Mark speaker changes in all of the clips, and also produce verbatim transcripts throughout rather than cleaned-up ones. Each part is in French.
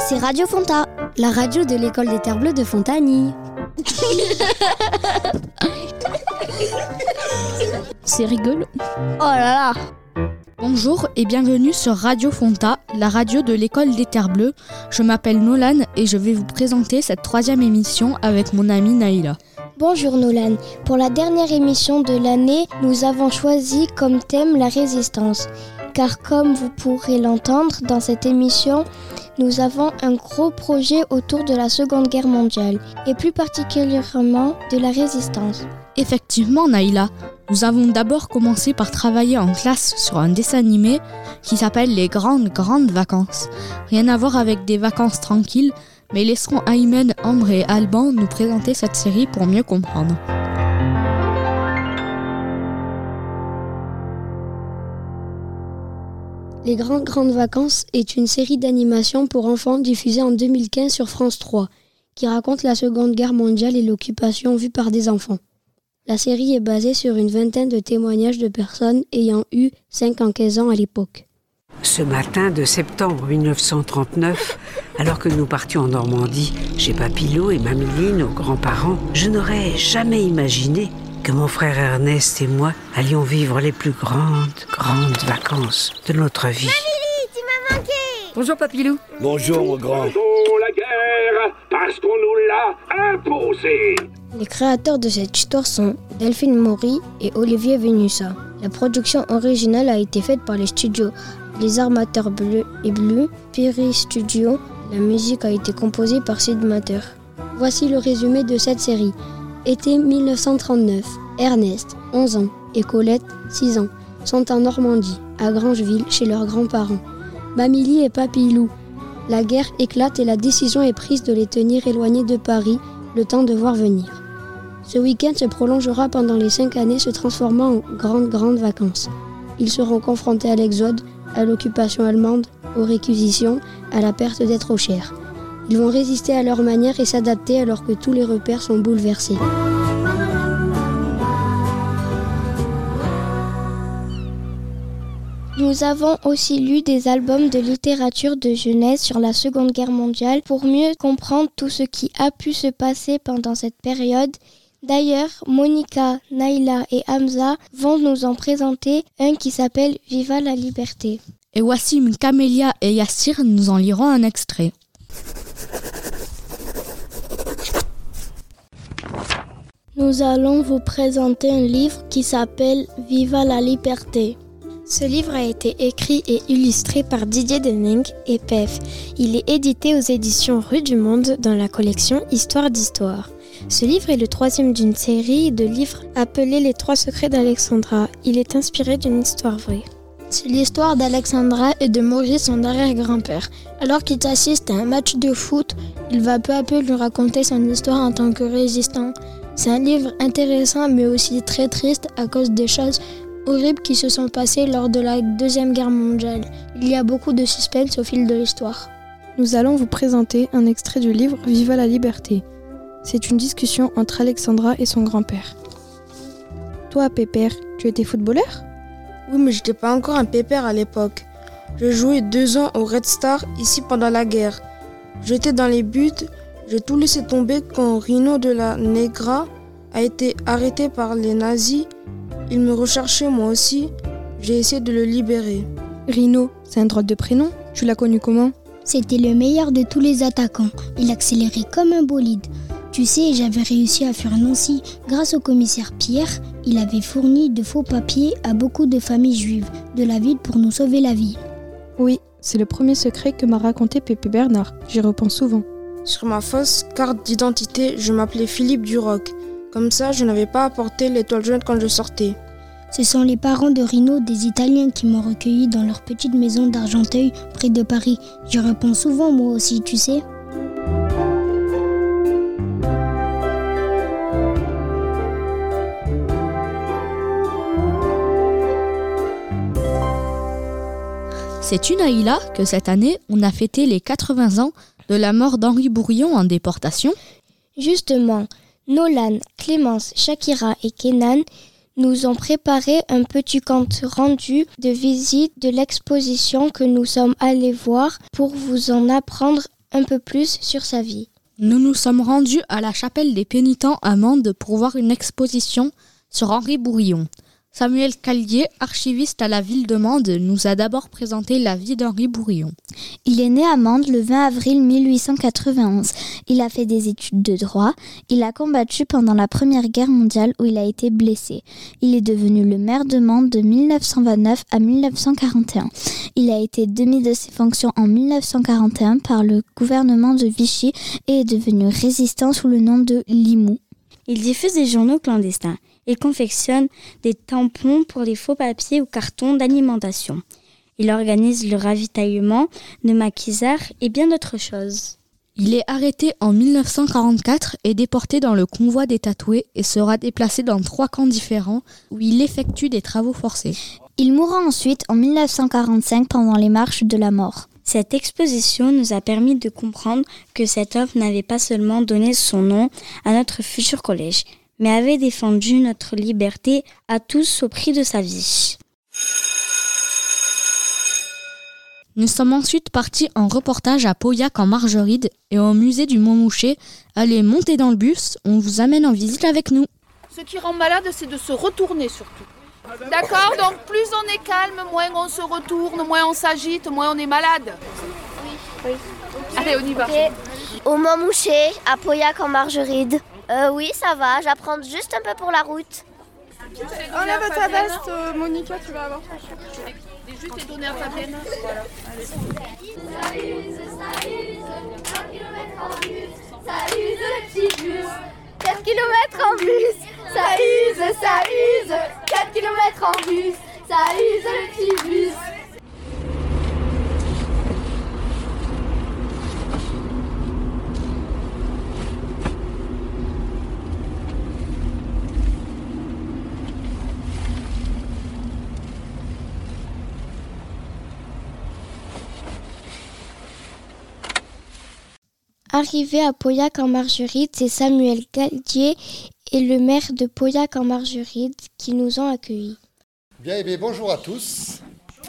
Speaker 1: C'est Radio Fonta, la radio de l'école des Terres Bleues de Fontagny.
Speaker 2: C'est rigolo.
Speaker 1: Oh là là.
Speaker 2: Bonjour et bienvenue sur Radio Fonta, la radio de l'école des Terres Bleues. Je m'appelle Nolan et je vais vous présenter cette troisième émission avec mon amie Naïla.
Speaker 1: Bonjour Nolan. Pour la dernière émission de l'année, nous avons choisi comme thème la résistance. Car comme vous pourrez l'entendre dans cette émission, nous avons un gros projet autour de la Seconde Guerre mondiale et plus particulièrement de la résistance.
Speaker 2: Effectivement Naïla, nous avons d'abord commencé par travailler en classe sur un dessin animé qui s'appelle Les Grandes Grandes Vacances. Rien à voir avec des vacances tranquilles, mais laisserons Aymen, Ambre et Alban nous présenter cette série pour mieux comprendre.
Speaker 3: Les Grandes Grandes Vacances est une série d'animation pour enfants diffusée en deux mille quinze sur France trois, qui raconte la Seconde Guerre mondiale et l'occupation vue par des enfants. La série est basée sur une vingtaine de témoignages de personnes ayant eu cinq à quinze ans à l'époque.
Speaker 4: Ce matin de septembre dix-neuf cent trente-neuf, alors que nous partions en Normandie, chez Papilou et Mamie, nos grands-parents, je n'aurais jamais imaginé que mon frère Ernest et moi allions vivre les plus grandes, grandes vacances de notre vie.
Speaker 1: Mamie, tu m'as manqué.
Speaker 2: Bonjour Papilou.
Speaker 5: Bonjour mon grand.
Speaker 6: La guerre, parce qu'on nous l'a imposée.
Speaker 3: Les créateurs de cette histoire sont Delphine Maury et Olivier Venussa. La production originale a été faite par les studios Les Armateurs Bleus et Bleus, Piri Studio. La musique a été composée par Sid Matter. Voici le résumé de cette série. Été dix-neuf cent trente-neuf, Ernest, onze ans, et Colette, six ans, sont en Normandie, à Grangeville, chez leurs grands-parents. Mamie et Papilou. La guerre éclate et la décision est prise de les tenir éloignés de Paris, le temps de voir venir. Ce week-end se prolongera pendant les cinq années, se transformant en grandes, grandes vacances. Ils seront confrontés à l'exode, à l'occupation allemande, aux réquisitions, à la perte des trop chers. Ils vont résister à leur manière et s'adapter alors que tous les repères sont bouleversés.
Speaker 1: Nous avons aussi lu des albums de littérature de jeunesse sur la Seconde Guerre mondiale pour mieux comprendre tout ce qui a pu se passer pendant cette période. D'ailleurs, Monica, Naïla et Hamza vont nous en présenter un qui s'appelle « Viva la liberté ».
Speaker 2: Et Wassim, Camélia et Yassir nous en liront un extrait.
Speaker 7: Nous allons vous présenter un livre qui s'appelle « Viva la liberté ».
Speaker 1: Ce livre a été écrit et illustré par Didier Dening et P E F. Il est édité aux éditions Rue du Monde dans la collection Histoire d'Histoire. Ce livre est le troisième d'une série de livres appelés Les Trois Secrets d'Alexandra. Il est inspiré d'une histoire vraie.
Speaker 7: C'est l'histoire d'Alexandra et de Maurice, son arrière-grand-père. Alors qu'il assiste à un match de foot, il va peu à peu lui raconter son histoire en tant que résistant. C'est un livre intéressant mais aussi très triste à cause des choses horribles qui se sont passées lors de la Deuxième Guerre mondiale. Il y a beaucoup de suspense au fil de l'histoire.
Speaker 8: Nous allons vous présenter un extrait du livre « Viva la liberté ». C'est une discussion entre Alexandra et son grand-père. Toi, Pépère, tu étais footballeur ?
Speaker 9: Oui, mais j'étais pas encore un pépère à l'époque. Je jouais deux ans au Red Star, ici pendant la guerre. J'étais dans les buts, j'ai tout laissé tomber quand Rino de la Negra a été arrêté par les nazis. Il me recherchait moi aussi, j'ai essayé de le libérer.
Speaker 8: Rino, c'est un drôle de prénom, tu l'as connu comment ?
Speaker 10: C'était le meilleur de tous les attaquants, il accélérait comme un bolide. Tu sais, j'avais réussi à fuir Nancy. Grâce au commissaire Pierre, il avait fourni de faux papiers à beaucoup de familles juives de la ville pour nous sauver la vie.
Speaker 8: Oui, c'est le premier secret que m'a raconté Pépé Bernard. J'y repense souvent.
Speaker 9: Sur ma fausse carte d'identité, je m'appelais Philippe Duroc. Comme ça, je n'avais pas à porter l'étoile jaune quand je sortais.
Speaker 10: Ce sont les parents de Rino, des Italiens, qui m'ont recueilli dans leur petite maison d'Argenteuil, près de Paris. J'y repense souvent, moi aussi, tu sais.
Speaker 2: C'est une Aïla que cette année, on a fêté les quatre-vingts ans de la mort d'Henri Bourillon en déportation.
Speaker 1: Justement, Nolan, Clémence, Shakira et Kenan nous ont préparé un petit compte rendu de visite de l'exposition que nous sommes allés voir pour vous en apprendre un peu plus sur sa vie.
Speaker 2: Nous nous sommes rendus à la chapelle des pénitents à Mende pour voir une exposition sur Henri Bourillon. Samuel Callier, archiviste à la ville de Mende, nous a d'abord présenté la vie d'Henri Bourillon.
Speaker 10: Il est né à Mende le vingt avril mille huit cent quatre-vingt-onze. Il a fait des études de droit. Il a combattu pendant la Première Guerre mondiale où il a été blessé. Il est devenu le maire de Mende de mille neuf cent vingt-neuf à mille neuf cent quarante et un. Il a été démis de ses fonctions en mille neuf cent quarante et un par le gouvernement de Vichy et est devenu résistant sous le nom de Limoux.
Speaker 5: Il diffuse des journaux clandestins. Il confectionne des tampons pour les faux papiers ou cartons d'alimentation. Il organise le ravitaillement de maquisards et bien d'autres choses.
Speaker 2: Il est arrêté en mille neuf cent quarante-quatre et déporté dans le convoi des tatoués et sera déplacé dans trois camps différents où il effectue des travaux forcés.
Speaker 10: Il mourra ensuite en mille neuf cent quarante-cinq pendant les marches de la mort.
Speaker 5: Cette exposition nous a permis de comprendre que cet homme n'avait pas seulement donné son nom à notre futur collège, mais avait défendu notre liberté à tous au prix de sa vie.
Speaker 2: Nous sommes ensuite partis en reportage à Pauillac en Margeride et au musée du Montmouchet. Allez, montez dans le bus, on vous amène en visite avec nous.
Speaker 11: Ce qui rend malade, c'est de se retourner surtout. D'accord, donc plus on est calme, moins on se retourne, moins on s'agite, moins on est malade.
Speaker 1: Oui, oui.
Speaker 11: Allez, on y va.
Speaker 1: Okay. Au Montmouchet, à Pauillac en Margeride. Euh, oui, ça va, j'apprends juste un peu pour la route.
Speaker 8: Enlève ta veste, euh, Monica, tu vas avoir.
Speaker 11: Je vais juste les donner à Fabienne. Voilà.
Speaker 12: Ça use, ça use, quatre kilomètres en bus, ça use le petit bus. quatre kilomètres en bus, ça use, ça use, quatre kilomètres en bus, ça use le petit bus.
Speaker 1: Arrivé à Pauillac en Margeride, c'est Samuel Callier et le maire de Pauillac en Margeride qui nous ont accueillis.
Speaker 13: Bien, eh bien bonjour à tous.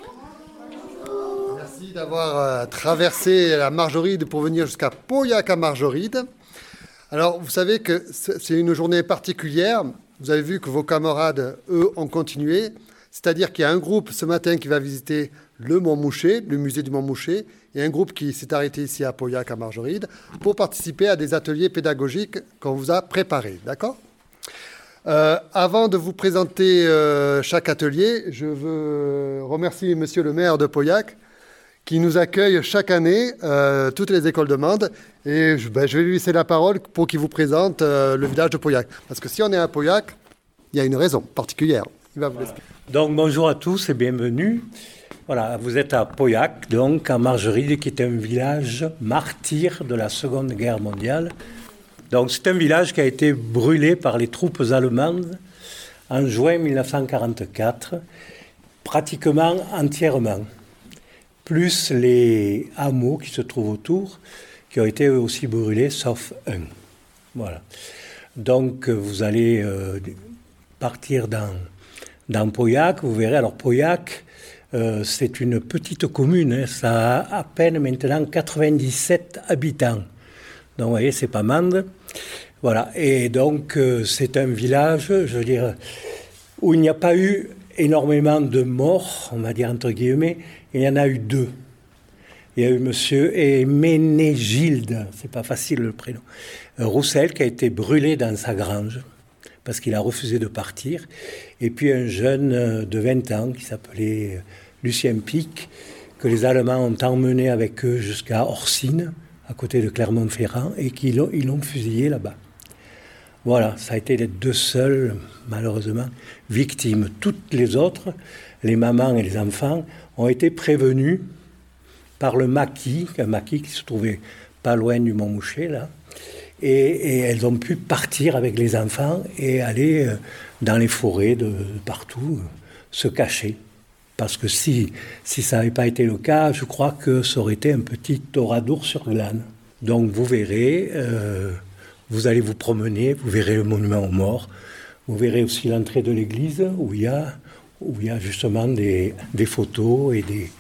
Speaker 13: Merci d'avoir euh, traversé la Margeride pour venir jusqu'à Pauillac en Margeride. Alors, vous savez que c'est une journée particulière. Vous avez vu que vos camarades, eux, ont continué. C'est-à-dire qu'il y a un groupe ce matin qui va visiter le Montmouchet, le musée du Montmouchet, et un groupe qui s'est arrêté ici à Pauillac, à Margeride, pour participer à des ateliers pédagogiques qu'on vous a préparés. D'accord ? euh, Avant de vous présenter euh, chaque atelier, je veux remercier monsieur le maire de Pauillac, qui nous accueille chaque année, euh, toutes les écoles de Mende. Et je, ben, je vais lui laisser la parole pour qu'il vous présente euh, le village de Pauillac. Parce que si on est à Pauillac, il y a une raison particulière. Il va vous l'expliquer.
Speaker 14: Donc bonjour à tous et bienvenue. Voilà, vous êtes à Pauillac, donc à Margeride, qui est un village martyr de la Seconde Guerre mondiale. Donc c'est un village qui a été brûlé par les troupes allemandes en juin mille neuf cent quarante-quatre, pratiquement entièrement, plus les hameaux qui se trouvent autour, qui ont été eux aussi brûlés, sauf un. Voilà. Donc vous allez euh, partir dans, dans Pauillac, vous verrez, alors Pauillac, Euh, c'est une petite commune, hein, ça a à peine maintenant quatre-vingt-dix-sept habitants. Donc vous voyez, c'est pas Mende. Voilà, et donc euh, c'est un village, je veux dire, où il n'y a pas eu énormément de morts, on va dire entre guillemets, il y en a eu deux. Il y a eu monsieur Ménégilde, c'est pas facile le prénom, euh, Roussel, qui a été brûlé dans sa grange, parce qu'il a refusé de partir. Et puis un jeune de vingt ans qui s'appelait Lucien Pic, que les Allemands ont emmené avec eux jusqu'à Orsine, à côté de Clermont-Ferrand, et qu'ils l'ont, ils l'ont fusillé là-bas. Voilà, ça a été les deux seules, malheureusement, victimes. Toutes les autres, les mamans et les enfants, ont été prévenus par le maquis, un maquis qui se trouvait pas loin du Montmouchet, là. Et, et elles ont pu partir avec les enfants et aller euh, dans les forêts de, de partout, euh, se cacher. Parce que si, si ça n'avait pas été le cas, je crois que ça aurait été un petit Oradour sur glane. Donc vous verrez, euh, vous allez vous promener, vous verrez le monument aux morts, vous verrez aussi l'entrée de l'église où il y a, où il y a justement des, des photos et des,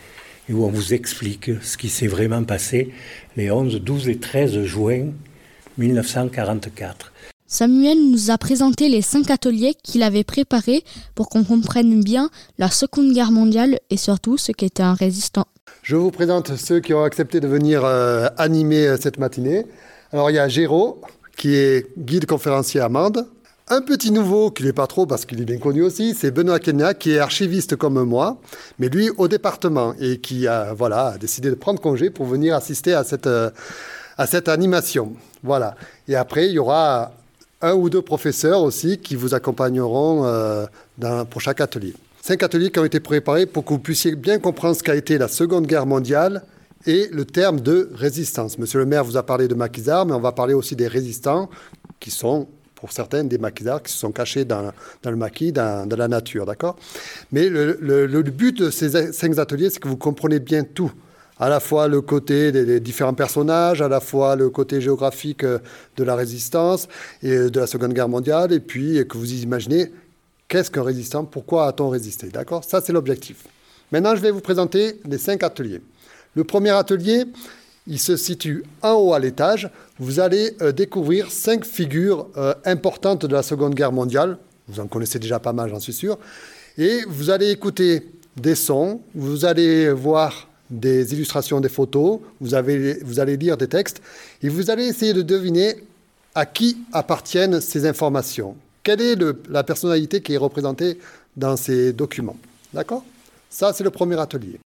Speaker 14: et où on vous explique ce qui s'est vraiment passé les onze, douze et treize juin mille neuf cent quarante-quatre.
Speaker 2: Samuel nous a présenté les cinq ateliers qu'il avait préparés pour qu'on comprenne bien la Seconde Guerre mondiale et surtout ce qu'était un résistant.
Speaker 13: Je vous présente ceux qui ont accepté de venir euh, animer cette matinée. Alors il y a Géraud, qui est guide conférencier à Mende. Un petit nouveau, qui n'est pas trop parce qu'il est bien connu aussi, c'est Benoît Kenya, qui est archiviste comme moi, mais lui au département, et qui a, voilà, a décidé de prendre congé pour venir assister à cette, à cette animation. Voilà. Et après, il y aura un ou deux professeurs aussi qui vous accompagneront euh, dans, pour chaque atelier. Cinq ateliers qui ont été préparés pour que vous puissiez bien comprendre ce qu'a été la Seconde Guerre mondiale et le terme de résistance. Monsieur le maire vous a parlé de maquisards, mais on va parler aussi des résistants qui sont, pour certains, des maquisards qui se sont cachés dans, dans le maquis, dans, dans la nature, d'accord ? Mais le, le, le but de ces cinq ateliers, c'est que vous comprenez bien tout. À la fois le côté des, des différents personnages, à la fois le côté géographique de la résistance et de la Seconde Guerre mondiale, et puis que vous imaginez qu'est-ce qu'un résistant, pourquoi a-t-on résisté, d'accord ? Ça, c'est l'objectif. Maintenant, je vais vous présenter les cinq ateliers. Le premier atelier, il se situe en haut à l'étage. Vous allez euh, découvrir cinq figures euh, importantes de la Seconde Guerre mondiale. Vous en connaissez déjà pas mal, j'en suis sûr. Et vous allez écouter des sons, vous allez voir des illustrations, des photos, vous, avez, vous allez lire des textes, et vous allez essayer de deviner à qui appartiennent ces informations. Quelle est le, la personnalité qui est représentée dans ces documents. D'accord ? Ça, c'est le premier atelier.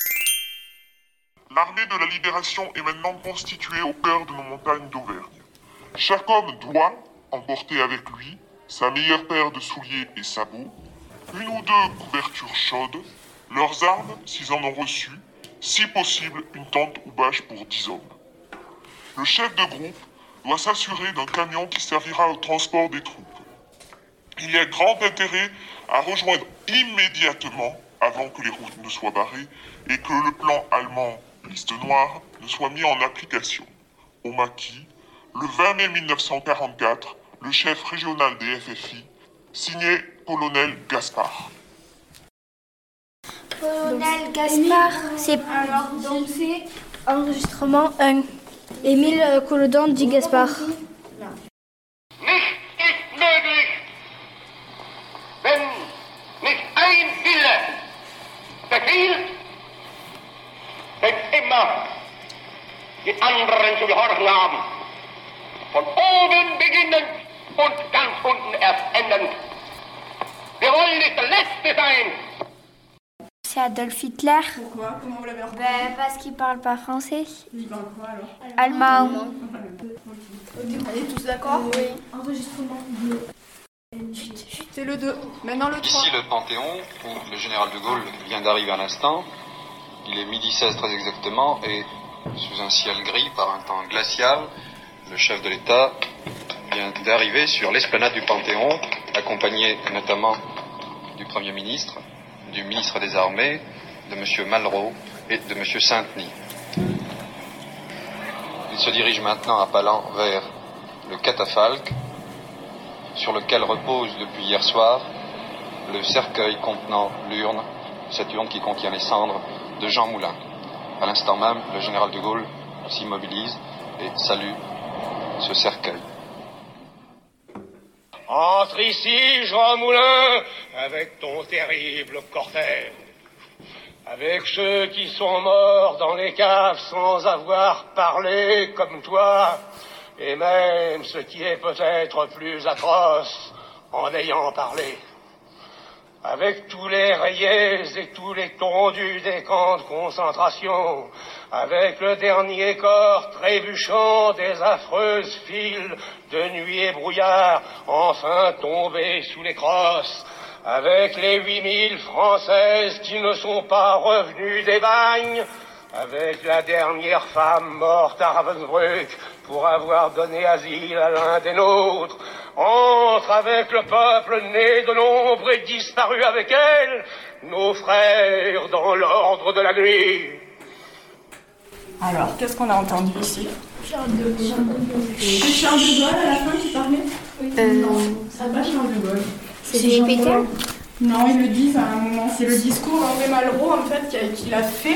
Speaker 15: L'armée de la libération est maintenant constituée au cœur de nos montagnes d'Auvergne. Chaque homme doit emporter avec lui sa meilleure paire de souliers et sabots, une ou deux couvertures chaudes, leurs armes s'ils en ont reçu, si possible une tente ou bâche pour dix hommes. Le chef de groupe doit s'assurer d'un camion qui servira au transport des troupes. Il y a grand intérêt à rejoindre immédiatement, avant que les routes ne soient barrées, et que le plan allemand liste noire ne soit mis en application. Au maquis, le vingt mai mille neuf cent quarante-quatre, le chef régional des F F I, signé colonel Gaspard.
Speaker 16: Colonel Gaspard, c'est alors donc c'est enregistrement un. Émile Colodon dit Gaspard.
Speaker 6: Nicht ist möglich, wenn nicht ein Wille befiehlt, wenn immer die anderen zu gehorchen haben. Von oben beginnend und ganz unten erst endend. Wir wollen nicht der Letzte sein.
Speaker 16: C'est Adolf Hitler.
Speaker 17: Pourquoi? Comment vous l'avez repris?
Speaker 16: Ben, parce qu'il parle pas français.
Speaker 17: Il parle quoi alors?
Speaker 16: Allemand.
Speaker 17: On est tous d'accord?
Speaker 16: Oui.
Speaker 17: Enregistrement deux. C'est le deux. Maintenant le trois.
Speaker 18: Ici le Panthéon, où le général de Gaulle vient d'arriver à l'instant. Il est midi seize très exactement, et sous un ciel gris par un temps glacial, le chef de l'État vient d'arriver sur l'esplanade du Panthéon, accompagné notamment du Premier ministre, du ministre des Armées, de M. Malraux et de M. Saint-Denis. Il se dirige maintenant à pas lents vers le catafalque, sur lequel repose depuis hier soir le cercueil contenant l'urne, cette urne qui contient les cendres de Jean Moulin. À l'instant même, le général de Gaulle s'immobilise et salue ce cercueil.
Speaker 6: Entre ici, Jean Moulin, avec ton terrible cortège, avec ceux qui sont morts dans les caves sans avoir parlé comme toi, et même ce qui est peut-être plus atroce en ayant parlé, avec tous les rayés et tous les tondus des camps de concentration, avec le dernier corps trébuchant des affreuses files de nuit et brouillard, enfin tombés sous les crosses, avec les huit mille Françaises qui ne sont pas revenues des bagnes, avec la dernière femme morte à Ravensbrück pour avoir donné asile à l'un des nôtres, entre avec le peuple né de l'ombre et disparu avec elle, nos frères dans l'ordre de la nuit.
Speaker 17: Alors, qu'est-ce qu'on a entendu ici? Charles de Gaulle. C'est Charles de Gaulle à la fin qui parlait?
Speaker 16: euh...
Speaker 17: Non, c'est pas Charles de Gaulle.
Speaker 16: C'est Jupiter?
Speaker 17: Non, ils le disent à un moment. C'est le discours d'André Malraux, en fait, qu'il a fait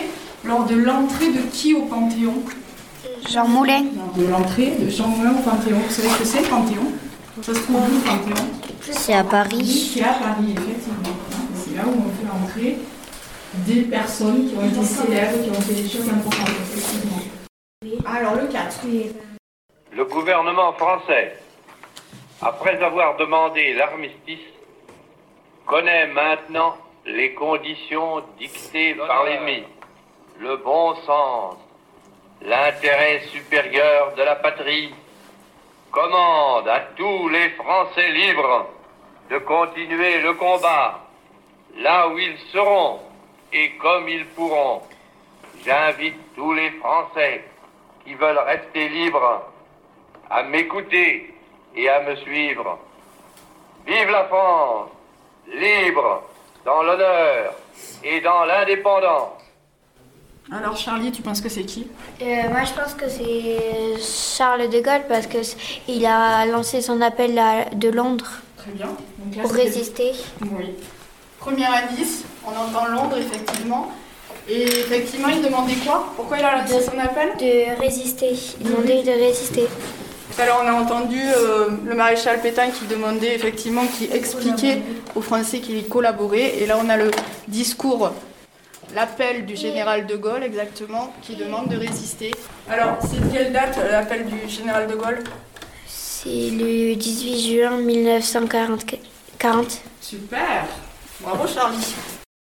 Speaker 17: Lors de l'entrée de qui au Panthéon?
Speaker 16: Jean Moulin.
Speaker 17: De l'entrée de Jean Moulin au Panthéon. Vous savez ce que c'est le Panthéon? Ça se trouve où le Panthéon?
Speaker 3: C'est à Paris.
Speaker 17: C'est à Paris, effectivement. C'est là où on fait entrer des personnes qui ont été célèbres, qui ont fait des choses importantes, effectivement. Alors le quatre.
Speaker 6: Le gouvernement français, après avoir demandé l'armistice, connaît maintenant les conditions dictées par l'ennemi, le bon sens, l'intérêt supérieur de la patrie, commande à tous les Français libres de continuer le combat là où ils seront et comme ils pourront. J'invite tous les Français qui veulent rester libres à m'écouter et à me suivre. Vive la France, libre, dans l'honneur et dans l'indépendance.
Speaker 17: Alors Charlie, tu penses que c'est qui?
Speaker 16: Euh, moi, je pense que c'est Charles de Gaulle parce qu'il a lancé son appel à, de Londres.
Speaker 17: Très bien. Donc là,
Speaker 16: pour résister.
Speaker 17: Oui. Premier indice, on entend Londres, effectivement. Et effectivement, il demandait quoi? Pourquoi il a lancé son appel?
Speaker 16: De résister. Il demandait de résister.
Speaker 17: Alors on a entendu euh, le maréchal Pétain qui demandait effectivement, qui expliquait aux Français qu'il y collaborait. Et là on a le discours, l'appel du général de Gaulle exactement, qui demande de résister. Alors c'est de quelle date l'appel du général de Gaulle?
Speaker 16: C'est le dix-huit juin mille neuf cent quarante.
Speaker 17: Super, bravo Charlie.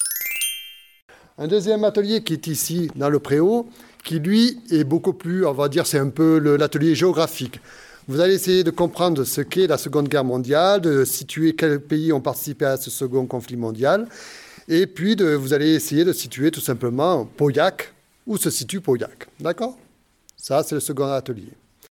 Speaker 13: Un deuxième atelier qui est ici dans le Préau, qui lui est beaucoup plus, on va dire, c'est un peu le, l'atelier géographique. Vous allez essayer de comprendre ce qu'est la Seconde Guerre mondiale, de situer quels pays ont participé à ce second conflit mondial, et puis de, vous allez essayer de situer tout simplement Pauillac, où se situe Pauillac. D'accord? Ça, c'est le second atelier.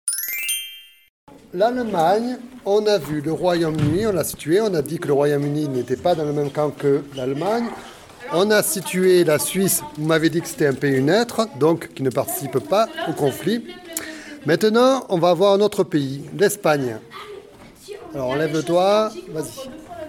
Speaker 13: L'Allemagne, on a vu le Royaume-Uni, on l'a situé, on a dit que le Royaume-Uni n'était pas dans le même camp que l'Allemagne. On a situé la Suisse, vous m'avez dit que c'était un pays neutre, donc qui ne participe pas au conflit. Maintenant, on va voir un autre pays, l'Espagne. Alors, enlève le doigt, vas-y.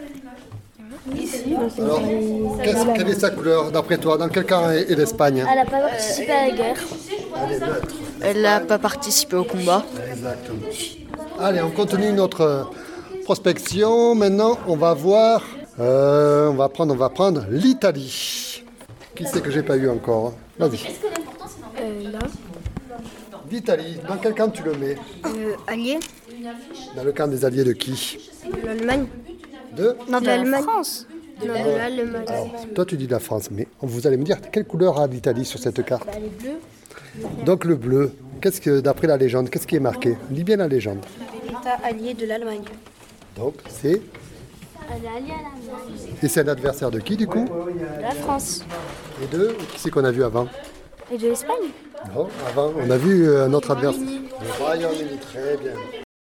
Speaker 13: Alors, quelle est sa couleur, d'après toi? Dans quel camp est l'Espagne?
Speaker 16: Elle n'a pas participé à la guerre.
Speaker 2: Elle n'a pas participé au combat.
Speaker 13: Exactement. Allez, on continue notre prospection. Maintenant, on va voir... Euh, on va prendre, on va prendre l'Italie. Qui c'est que j'ai pas eu encore? Vas-y.
Speaker 3: Euh, là.
Speaker 13: L'Italie, dans quel camp tu le mets?
Speaker 3: Euh, allié.
Speaker 13: Dans le camp des alliés de qui?
Speaker 3: De l'Allemagne.
Speaker 13: De
Speaker 3: Non, de la France. De non, de l'Allemagne.
Speaker 13: Alors, toi tu dis de la France, mais vous allez me dire quelle couleur a l'Italie sur cette carte?
Speaker 3: Bah, les bleus.
Speaker 13: Donc le bleu. Qu'est-ce que, d'après la légende, qu'est-ce qui est marqué? Lis bien la légende.
Speaker 3: L'État allié de l'Allemagne.
Speaker 13: Donc c'est.
Speaker 16: Elle est alliée à l'Allemagne.
Speaker 13: Et c'est un adversaire de qui du coup?
Speaker 16: De la France.
Speaker 13: Et de qui c'est qu'on a vu avant?
Speaker 16: Et de l'Espagne.
Speaker 13: Non, avant on a vu un autre adversaire. Le Royaume-Uni, très bien.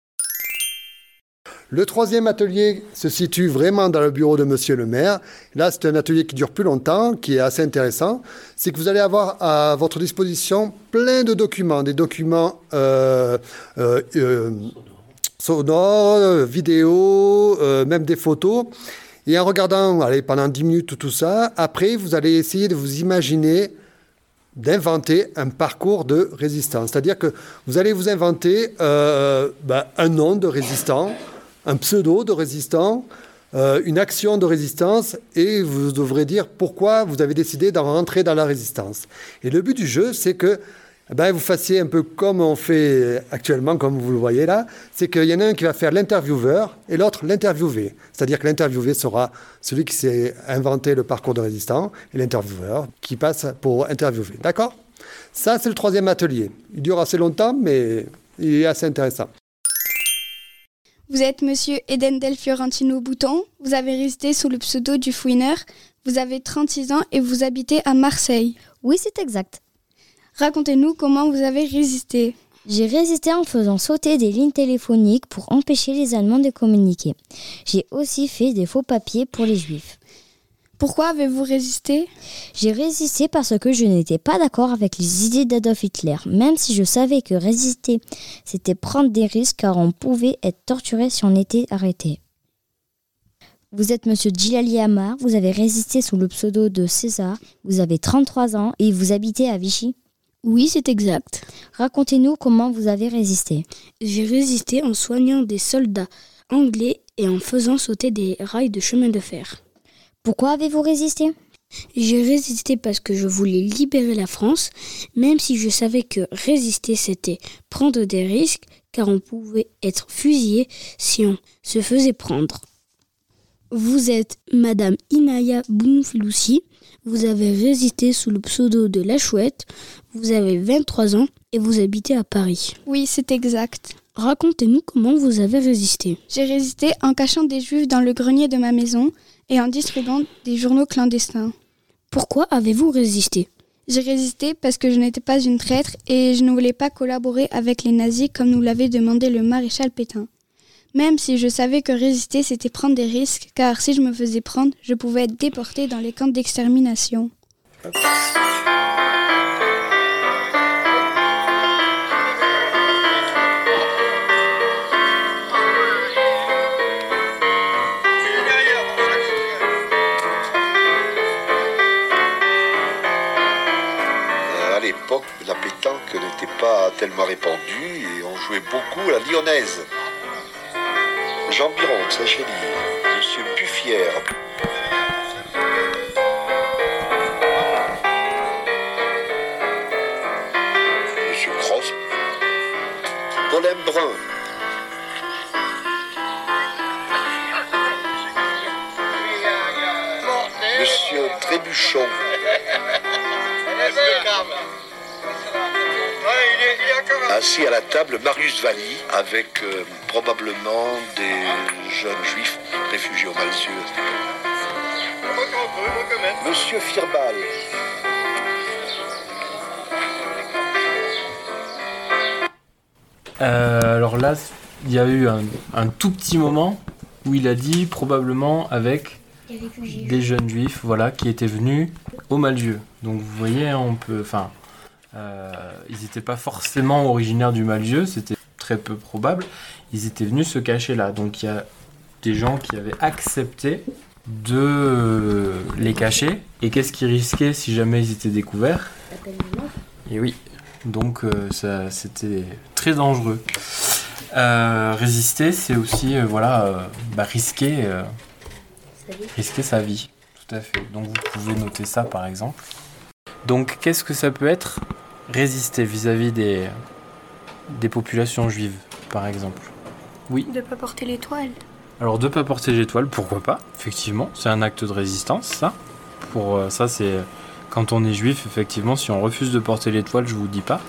Speaker 13: Le troisième atelier se situe vraiment dans le bureau de Monsieur le maire. Là, c'est un atelier qui dure plus longtemps, qui est assez intéressant. C'est que vous allez avoir à votre disposition plein de documents, des documents euh, euh, euh, sonores, vidéos, euh, même des photos. Et en regardant, allez, pendant dix minutes tout ça, après, vous allez essayer de vous imaginer d'inventer un parcours de résistance. C'est-à-dire que vous allez vous inventer euh, ben, un nom de résistant, un pseudo de résistant, euh, une action de résistance, et vous devrez dire pourquoi vous avez décidé d'en rentrer dans la résistance. Et le but du jeu, c'est que eh ben, vous fassiez un peu comme on fait actuellement, comme vous le voyez là, c'est qu'il y en a un qui va faire l'intervieweur et l'autre l'interviewé. C'est-à-dire que l'interviewé sera celui qui s'est inventé le parcours de résistant et l'intervieweur qui passe pour interviewer. D'accord? Ça, c'est le troisième atelier. Il dure assez longtemps, mais il est assez intéressant.
Speaker 19: Vous êtes monsieur Eden Del Fiorentino Bouton, vous avez résisté sous le pseudo du Fouineur, vous avez trente-six ans et vous habitez à Marseille.
Speaker 10: Oui, c'est exact.
Speaker 19: Racontez-nous comment vous avez résisté.
Speaker 10: J'ai résisté en faisant sauter des lignes téléphoniques pour empêcher les Allemands de communiquer. J'ai aussi fait des faux papiers pour les Juifs.
Speaker 19: Pourquoi avez-vous résisté ?
Speaker 10: J'ai résisté parce que je n'étais pas d'accord avec les idées d'Adolf Hitler, même si je savais que résister, c'était prendre des risques car on pouvait être torturé si on était arrêté.
Speaker 20: Vous êtes monsieur Djilali Amar, vous avez résisté sous le pseudo de César, vous avez trente-trois ans et vous habitez à Vichy.
Speaker 5: Oui, c'est exact.
Speaker 20: Racontez-nous comment vous avez résisté.
Speaker 5: J'ai résisté en soignant des soldats anglais et en faisant sauter des rails de chemin de fer.
Speaker 20: Pourquoi avez-vous résisté ?
Speaker 5: J'ai résisté parce que je voulais libérer la France, même si je savais que résister c'était prendre des risques, car on pouvait être fusillé si on se faisait prendre. Vous êtes Madame Inaya Bounoufiloussi, vous avez résisté sous le pseudo de La Chouette, vous avez vingt-trois ans et vous habitez à Paris.
Speaker 19: Oui, c'est exact.
Speaker 5: Racontez-nous comment vous avez résisté.
Speaker 19: J'ai résisté en cachant des juifs dans le grenier de ma maison et en distribuant des journaux clandestins.
Speaker 5: Pourquoi avez-vous résisté ?
Speaker 19: J'ai résisté parce que je n'étais pas une traître et je ne voulais pas collaborer avec les nazis comme nous l'avait demandé le maréchal Pétain. Même si je savais que résister c'était prendre des risques, car si je me faisais prendre, je pouvais être déportée dans les camps d'extermination.
Speaker 21: À l'époque, la pétanque n'était pas tellement répandue et on jouait beaucoup à la lyonnaise. Jean Biron, Saint-Chély, Monsieur Buffière. Monsieur Cross. Colin Brun. Monsieur Trébuchon. Assis à la table, Marius Valli, avec euh, probablement des jeunes juifs réfugiés au Malzieu. Monsieur Firbal.
Speaker 22: Euh, alors là, il y a eu un, un tout petit moment où il a dit probablement avec des jeunes juifs, voilà, qui étaient venus au Malzieu. Donc vous voyez, on peut, enfin. Euh, ils n'étaient pas forcément originaires du Malzieu, c'était très peu probable. Ils étaient venus se cacher là. Donc il y a des gens qui avaient accepté de les cacher. Et qu'est-ce qu'ils risquaient si jamais ils étaient découverts ? Et oui, donc euh, ça, c'était très dangereux. Euh, résister, c'est aussi euh, voilà, euh, bah, risquer, euh, risquer sa vie. Tout à fait. Donc vous pouvez noter ça par exemple. Donc, qu'est-ce que ça peut être résister vis-à-vis des, des populations juives, par exemple ? Oui.
Speaker 16: De ne pas porter l'étoile.
Speaker 22: Alors, de ne pas porter l'étoile, pourquoi pas ? Effectivement, c'est un acte de résistance, ça. Pour euh, ça, c'est quand on est juif, effectivement, si on refuse de porter l'étoile, je vous dis pas.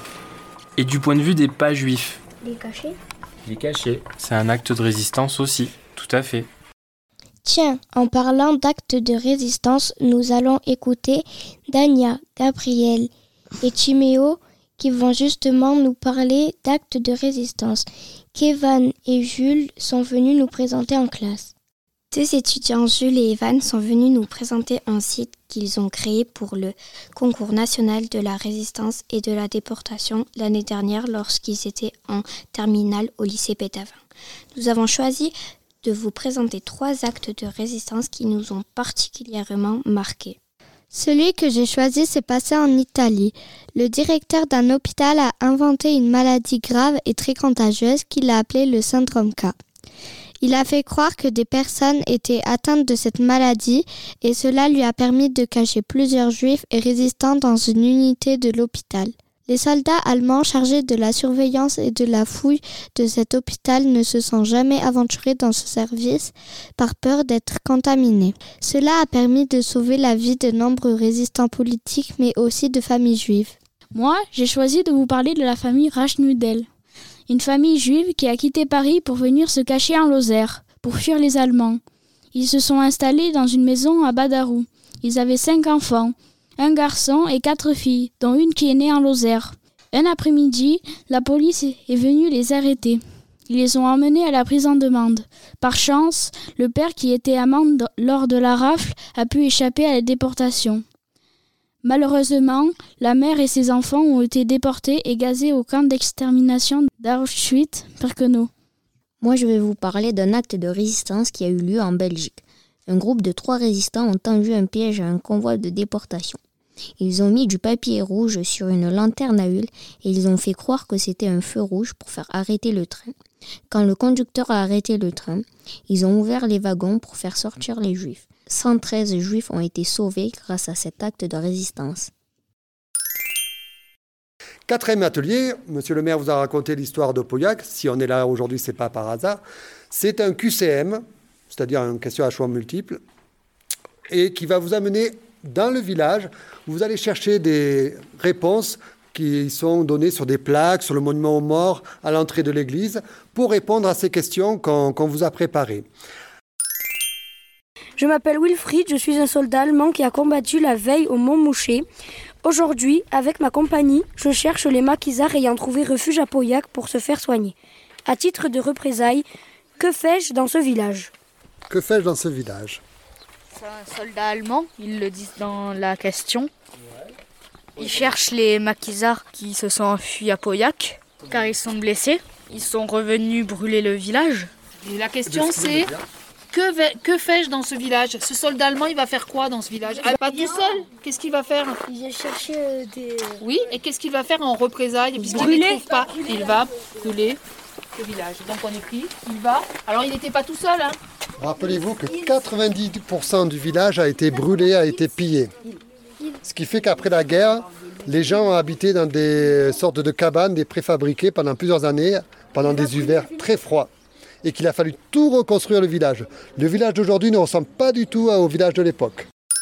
Speaker 22: Et du point de vue des pas juifs ?
Speaker 16: Les cacher.
Speaker 22: Les cacher, c'est un acte de résistance aussi, tout à fait.
Speaker 1: Tiens, en parlant d'actes de résistance, nous allons écouter Dania, Gabriel et Timéo qui vont justement nous parler d'actes de résistance. Kevin et Jules sont venus nous présenter en classe.
Speaker 23: Deux étudiants, Jules et Evan, sont venus nous présenter un site qu'ils ont créé pour le concours national de la résistance et de la déportation l'année dernière lorsqu'ils étaient en terminale au lycée Pétavin. Nous avons choisi de vous présenter trois actes de résistance qui nous ont particulièrement marqués.
Speaker 1: Celui que j'ai choisi s'est passé en Italie. Le directeur d'un hôpital a inventé une maladie grave et très contagieuse qu'il a appelée le syndrome K. Il a fait croire que des personnes étaient atteintes de cette maladie et cela lui a permis de cacher plusieurs juifs et résistants dans une unité de l'hôpital. Les soldats allemands chargés de la surveillance et de la fouille de cet hôpital ne se sont jamais aventurés dans ce service par peur d'être contaminés. Cela a permis de sauver la vie de nombreux résistants politiques mais aussi de familles juives.
Speaker 2: Moi, j'ai choisi de vous parler de la famille Rachnudel, une famille juive qui a quitté Paris pour venir se cacher en Lozère, pour fuir les Allemands. Ils se sont installés dans une maison à Badarou. Ils avaient cinq enfants. Un garçon et quatre filles, dont une qui est née en Lozère. Un après-midi, la police est venue les arrêter. Ils les ont emmenés à la prison de Mende. Par chance, le père qui était à Mende lors de la rafle a pu échapper à la déportation. Malheureusement, la mère et ses enfants ont été déportés et gazés au camp d'extermination d'Auschwitz-Birkenau.
Speaker 20: Moi, je vais vous parler d'un acte de résistance qui a eu lieu en Belgique. Un groupe de trois résistants ont tendu un piège à un convoi de déportation. Ils ont mis du papier rouge sur une lanterne à huile et ils ont fait croire que c'était un feu rouge pour faire arrêter le train. Quand le conducteur a arrêté le train, ils ont ouvert les wagons pour faire sortir les Juifs. cent treize Juifs ont été sauvés grâce à cet acte de résistance.
Speaker 13: Quatrième atelier, Monsieur le maire vous a raconté l'histoire de Pauillac. Si on est là aujourd'hui, ce n'est pas par hasard. C'est un Q C M, c'est-à-dire une question à choix multiple, et qui va vous amener dans le village. Vous allez chercher des réponses qui sont données sur des plaques, sur le monument aux morts, à l'entrée de l'église, pour répondre à ces questions qu'on, qu'on vous a préparées.
Speaker 4: Je m'appelle Wilfried, je suis un soldat allemand qui a combattu la veille au Mont Mouchet. Aujourd'hui, avec ma compagnie, je cherche les maquisards ayant trouvé refuge à Pauillac pour se faire soigner. À titre de représailles, que fais-je dans ce village ?
Speaker 13: Que fais-je dans ce village ?
Speaker 2: C'est un soldat allemand, ils le disent dans la question. Ils cherchent les maquisards qui se sont enfuis à Pauillac, car ils sont blessés. Ils sont revenus brûler le village.
Speaker 11: Et la question c'est, que, vais- que fais-je dans ce village ? Ce soldat allemand, il va faire quoi dans ce village ? Ah, pas tout seul. Qu'est-ce qu'il va faire ?
Speaker 16: Il vient chercher euh, des...
Speaker 11: Oui, et qu'est-ce qu'il va faire en représailles puisqu'il ne
Speaker 4: Brûler.
Speaker 11: les trouve pas ? Il va brûler le village. Donc on écrit, il va... Alors il n'était pas tout seul, hein ?
Speaker 13: Rappelez-vous que quatre-vingt-dix pour cent du village a été brûlé, a été pillé. Ce qui fait qu'après la guerre, les gens ont habité dans des sortes de cabanes, des préfabriqués pendant plusieurs années, pendant des hivers très froids. Et qu'il a fallu tout reconstruire le village. Le village d'aujourd'hui ne ressemble pas du tout au village de l'époque.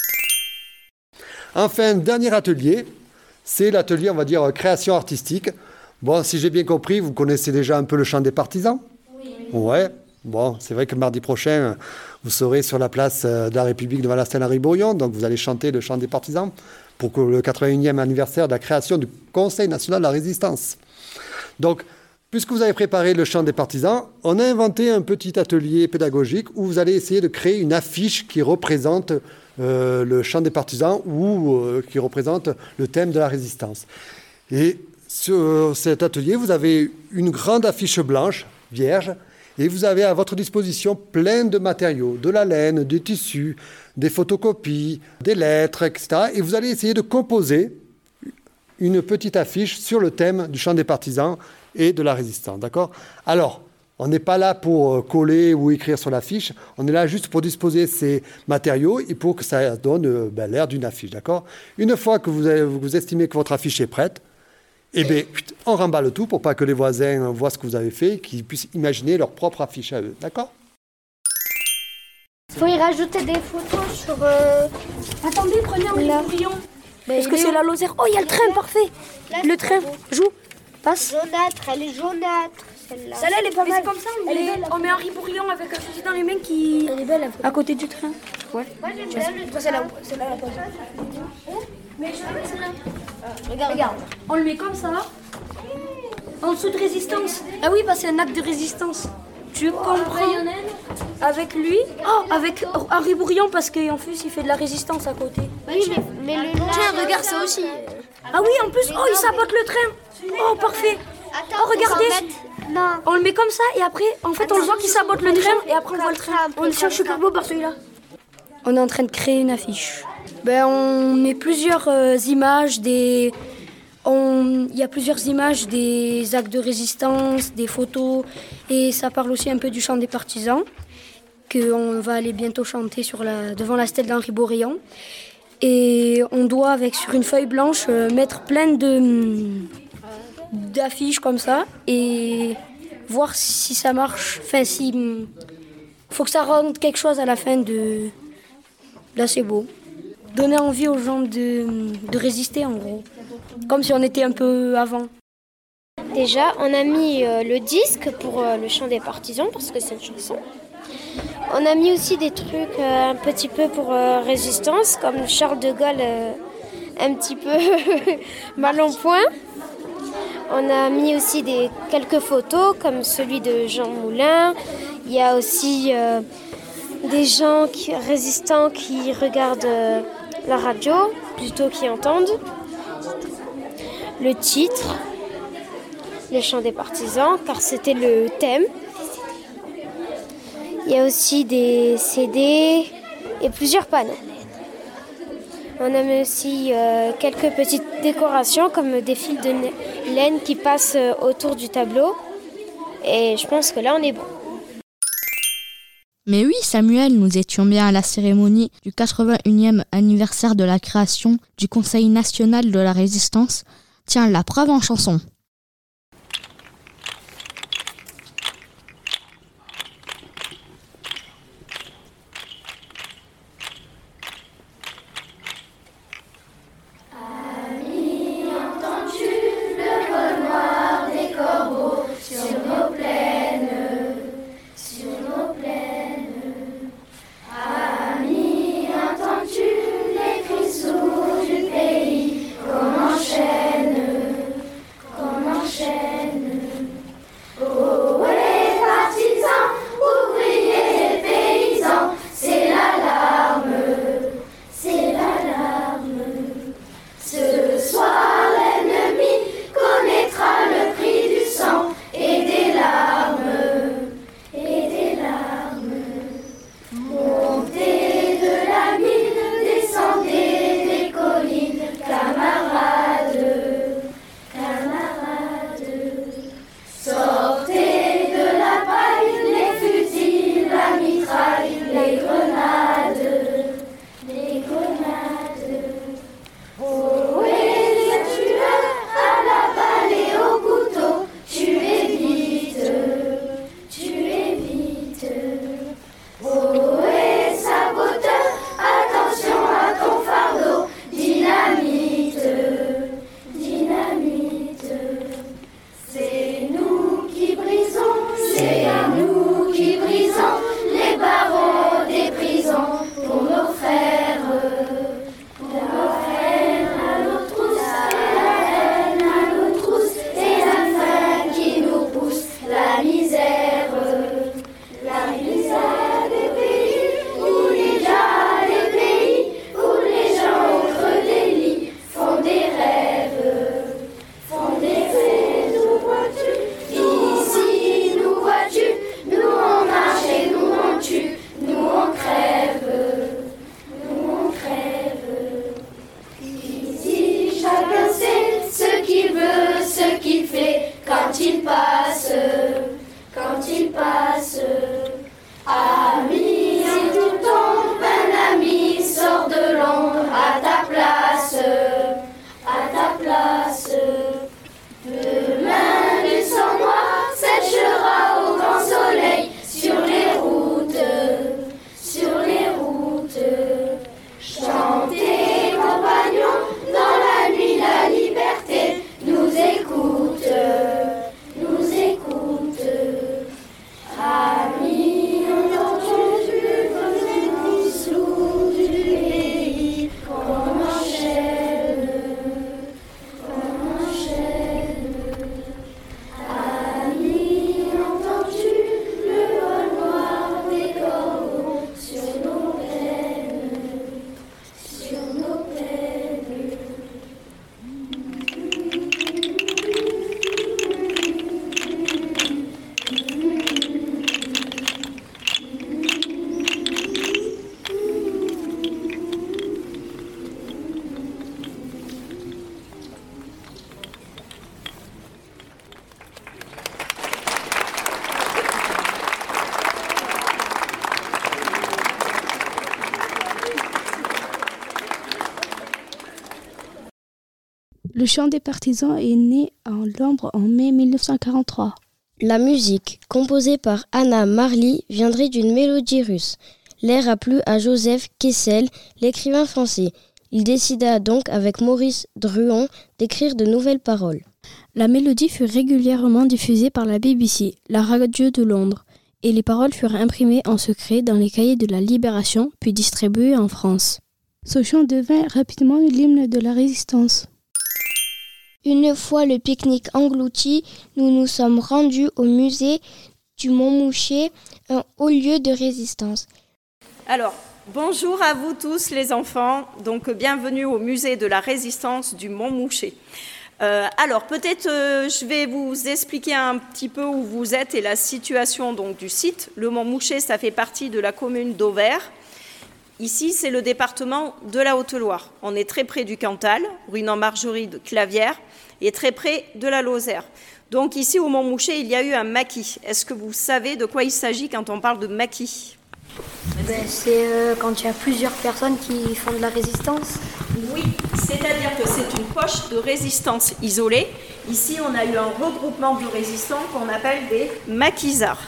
Speaker 13: Enfin, dernier atelier, c'est l'atelier, on va dire, création artistique. Bon, si j'ai bien compris, vous connaissez déjà un peu le chant des partisans ? Oui. Ouais. Bon, c'est vrai que mardi prochain, vous serez sur la place de la République de Vallastin-Henri-Bourillon, donc vous allez chanter le chant des partisans pour le quatre-vingt-unième anniversaire de la création du Conseil national de la résistance. Donc, puisque vous avez préparé le chant des partisans, on a inventé un petit atelier pédagogique où vous allez essayer de créer une affiche qui représente euh, le chant des partisans ou euh, qui représente le thème de la résistance. Et sur cet atelier, vous avez une grande affiche blanche, vierge, et vous avez à votre disposition plein de matériaux, de la laine, des tissus, des photocopies, des lettres, et cetera. Et vous allez essayer de composer une petite affiche sur le thème du chant des partisans et de la résistance. D'accord ? Alors, on n'est pas là pour coller ou écrire sur l'affiche, on est là juste pour disposer ces matériaux et pour que ça donne ben, l'air d'une affiche. D'accord ? Une fois que vous, avez, vous estimez que votre affiche est prête, eh bien, on remballe tout pour pas que les voisins voient ce que vous avez fait et qu'ils puissent imaginer leur propre affiche à eux. D'accord ?
Speaker 16: Il faut y rajouter des photos sur... Euh...
Speaker 4: Attendez, prenez un
Speaker 16: Là.
Speaker 4: rayon.
Speaker 16: Ben,
Speaker 4: Est-ce
Speaker 16: il
Speaker 4: que
Speaker 16: est
Speaker 4: c'est
Speaker 16: où
Speaker 4: la Lozère ? Oh, il y a le train, parfait.
Speaker 16: Là,
Speaker 4: Le
Speaker 16: c'est
Speaker 4: train,
Speaker 16: beau.
Speaker 4: joue, passe.
Speaker 16: Jaunâtre, elle est jaunâtre, celle-là.
Speaker 4: Celle-là, elle est pas
Speaker 16: Mais
Speaker 4: mal.
Speaker 16: c'est comme ça,
Speaker 4: Elle
Speaker 16: elle est
Speaker 4: est-
Speaker 16: belle,
Speaker 4: On met Henri Bourillon avec un fusil dans les mains qui...
Speaker 16: Elle est belle, la photo.
Speaker 4: À côté du train. Ouais.
Speaker 16: Moi, j'aime bien le
Speaker 4: Toi, celle-là,
Speaker 16: train.
Speaker 4: celle-là, la pose.
Speaker 16: Mais je veux celle-là.
Speaker 4: Regarde, regarde. On le met comme ça. En dessous de résistance. Ah oui, bah c'est un acte de résistance. Tu comprends avec lui Oh, avec Henri Bourillon parce qu'en plus il fait de la résistance à côté.
Speaker 16: Oui, mais, mais le Tiens, regarde ça aussi.
Speaker 4: Ah oui, en plus, oh, il sabote le train. Oh, parfait. Oh, regardez.
Speaker 16: Non.
Speaker 4: On le met comme ça et après, en fait, on le voit qu'il sabote le train et après on voit le train. On est sur super beau par celui-là. On est en train de créer une affiche. Ben, on met plusieurs euh, images des... On... Il y a plusieurs images des actes de résistance, des photos, et ça parle aussi un peu du chant des partisans, qu'on va aller bientôt chanter sur la... devant la stèle d'Henri Bourillon. Et on doit, avec sur une feuille blanche, euh, mettre plein de d'affiches comme ça, et voir si ça marche. Enfin, si... faut que ça rende quelque chose à la fin de... d'assez beau. Donner envie aux gens de, de résister, en gros. Comme si on était un peu avant.
Speaker 16: Déjà, on a mis euh, le disque pour euh, le chant des partisans, parce que c'est une chanson. On a mis aussi des trucs euh, un petit peu pour euh, résistance, comme Charles de Gaulle, euh, un petit peu mal en point. On a mis aussi des, quelques photos, comme celui de Jean Moulin. Il y a aussi euh, des gens qui, résistants qui regardent euh, la radio, plutôt qui entendent. Le titre, le chant des partisans, car c'était le thème. Il y a aussi des C D et plusieurs panneaux. On a aussi euh, quelques petites décorations comme des fils de laine qui passent autour du tableau. Et je pense que là, on est bon.
Speaker 2: Mais oui, Samuel, nous étions bien à la cérémonie du quatre-vingt-unième anniversaire de la création du Conseil national de la résistance. Tiens, la preuve en chanson.
Speaker 7: Le chant des partisans est né en Sambre en mai mille neuf cent quarante-trois.
Speaker 3: La musique, composée par Anna Marly, viendrait d'une mélodie russe. L'air a plu à Joseph Kessel, l'écrivain français. Il décida donc avec Maurice Druon d'écrire de nouvelles paroles.
Speaker 7: La mélodie fut régulièrement diffusée par la B B C, la radio de Londres, et les paroles furent imprimées en secret dans les cahiers de la Libération, puis distribuées en France. Ce chant devint rapidement l'hymne de la résistance.
Speaker 1: Une fois le pique-nique englouti, nous nous sommes rendus au musée du Montmouchet, un haut lieu de résistance.
Speaker 8: Alors, bonjour à vous tous les enfants, donc bienvenue au musée de la résistance du Montmouchet. Euh, alors, peut-être euh, je vais vous expliquer un petit peu où vous êtes et la situation donc, du site. Le Montmouchet, ça fait partie de la commune d'Auvers. Ici, c'est le département de la Haute-Loire. On est très près du Cantal, Ruinan-Marjorie de Clavière, et très près de la Lozère. Donc ici, au Montmouchet, il y a eu un maquis. Est-ce que vous savez de quoi il s'agit quand on parle de maquis?
Speaker 4: Ben, c'est euh, quand il y a plusieurs personnes qui font de la résistance.
Speaker 8: Oui, c'est-à-dire que c'est une poche de résistance isolée. Ici, on a eu un regroupement de résistants qu'on appelle des maquisards.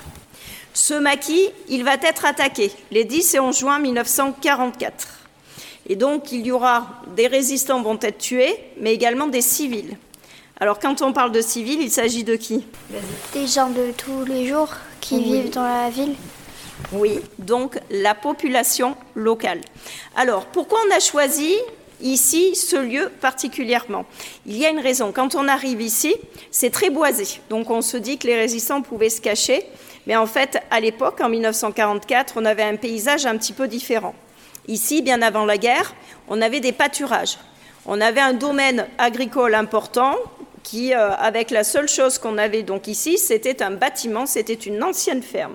Speaker 8: Ce maquis, il va être attaqué les dix et onze juin mille neuf cent quarante-quatre. Et donc, il y aura des résistants vont être tués, mais également des civils. Alors, quand on parle de civils, il s'agit de qui?
Speaker 23: Des gens de tous les jours qui
Speaker 8: oui.
Speaker 23: vivent dans la ville.
Speaker 8: Oui, donc la population locale. Alors, pourquoi on a choisi ici ce lieu particulièrement? Il y a une raison. Quand on arrive ici, c'est très boisé. Donc, on se dit que les résistants pouvaient se cacher. Mais en fait, à l'époque, en mille neuf cent quarante-quatre, on avait un paysage un petit peu différent. Ici, bien avant la guerre, on avait des pâturages. On avait un domaine agricole important qui, euh, avec la seule chose qu'on avait donc ici, c'était un bâtiment, c'était une ancienne ferme.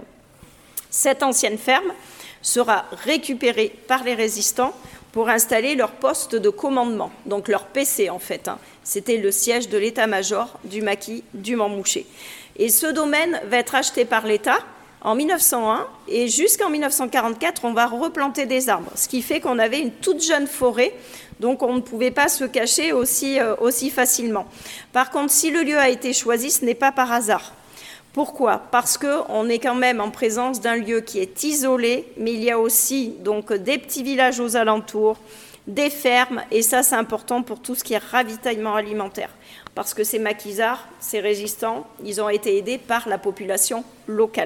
Speaker 8: Cette ancienne ferme sera récupérée par les résistants pour installer leur poste de commandement, donc leur P C en fait. Hein. C'était le siège de l'état-major du maquis du Montmouchet. Et ce domaine va être acheté par l'État en mille neuf cent un et jusqu'en mille neuf cent quarante-quatre, on va replanter des arbres, ce qui fait qu'on avait une toute jeune forêt, donc on ne pouvait pas se cacher aussi, euh, aussi facilement. Par contre, si le lieu a été choisi, ce n'est pas par hasard. Pourquoi? Parce qu'on est quand même en présence d'un lieu qui est isolé, mais il y a aussi donc, des petits villages aux alentours, des fermes, et ça c'est important pour tout ce qui est ravitaillement alimentaire. Parce que ces maquisards, ces résistants, ils ont été aidés par la population locale.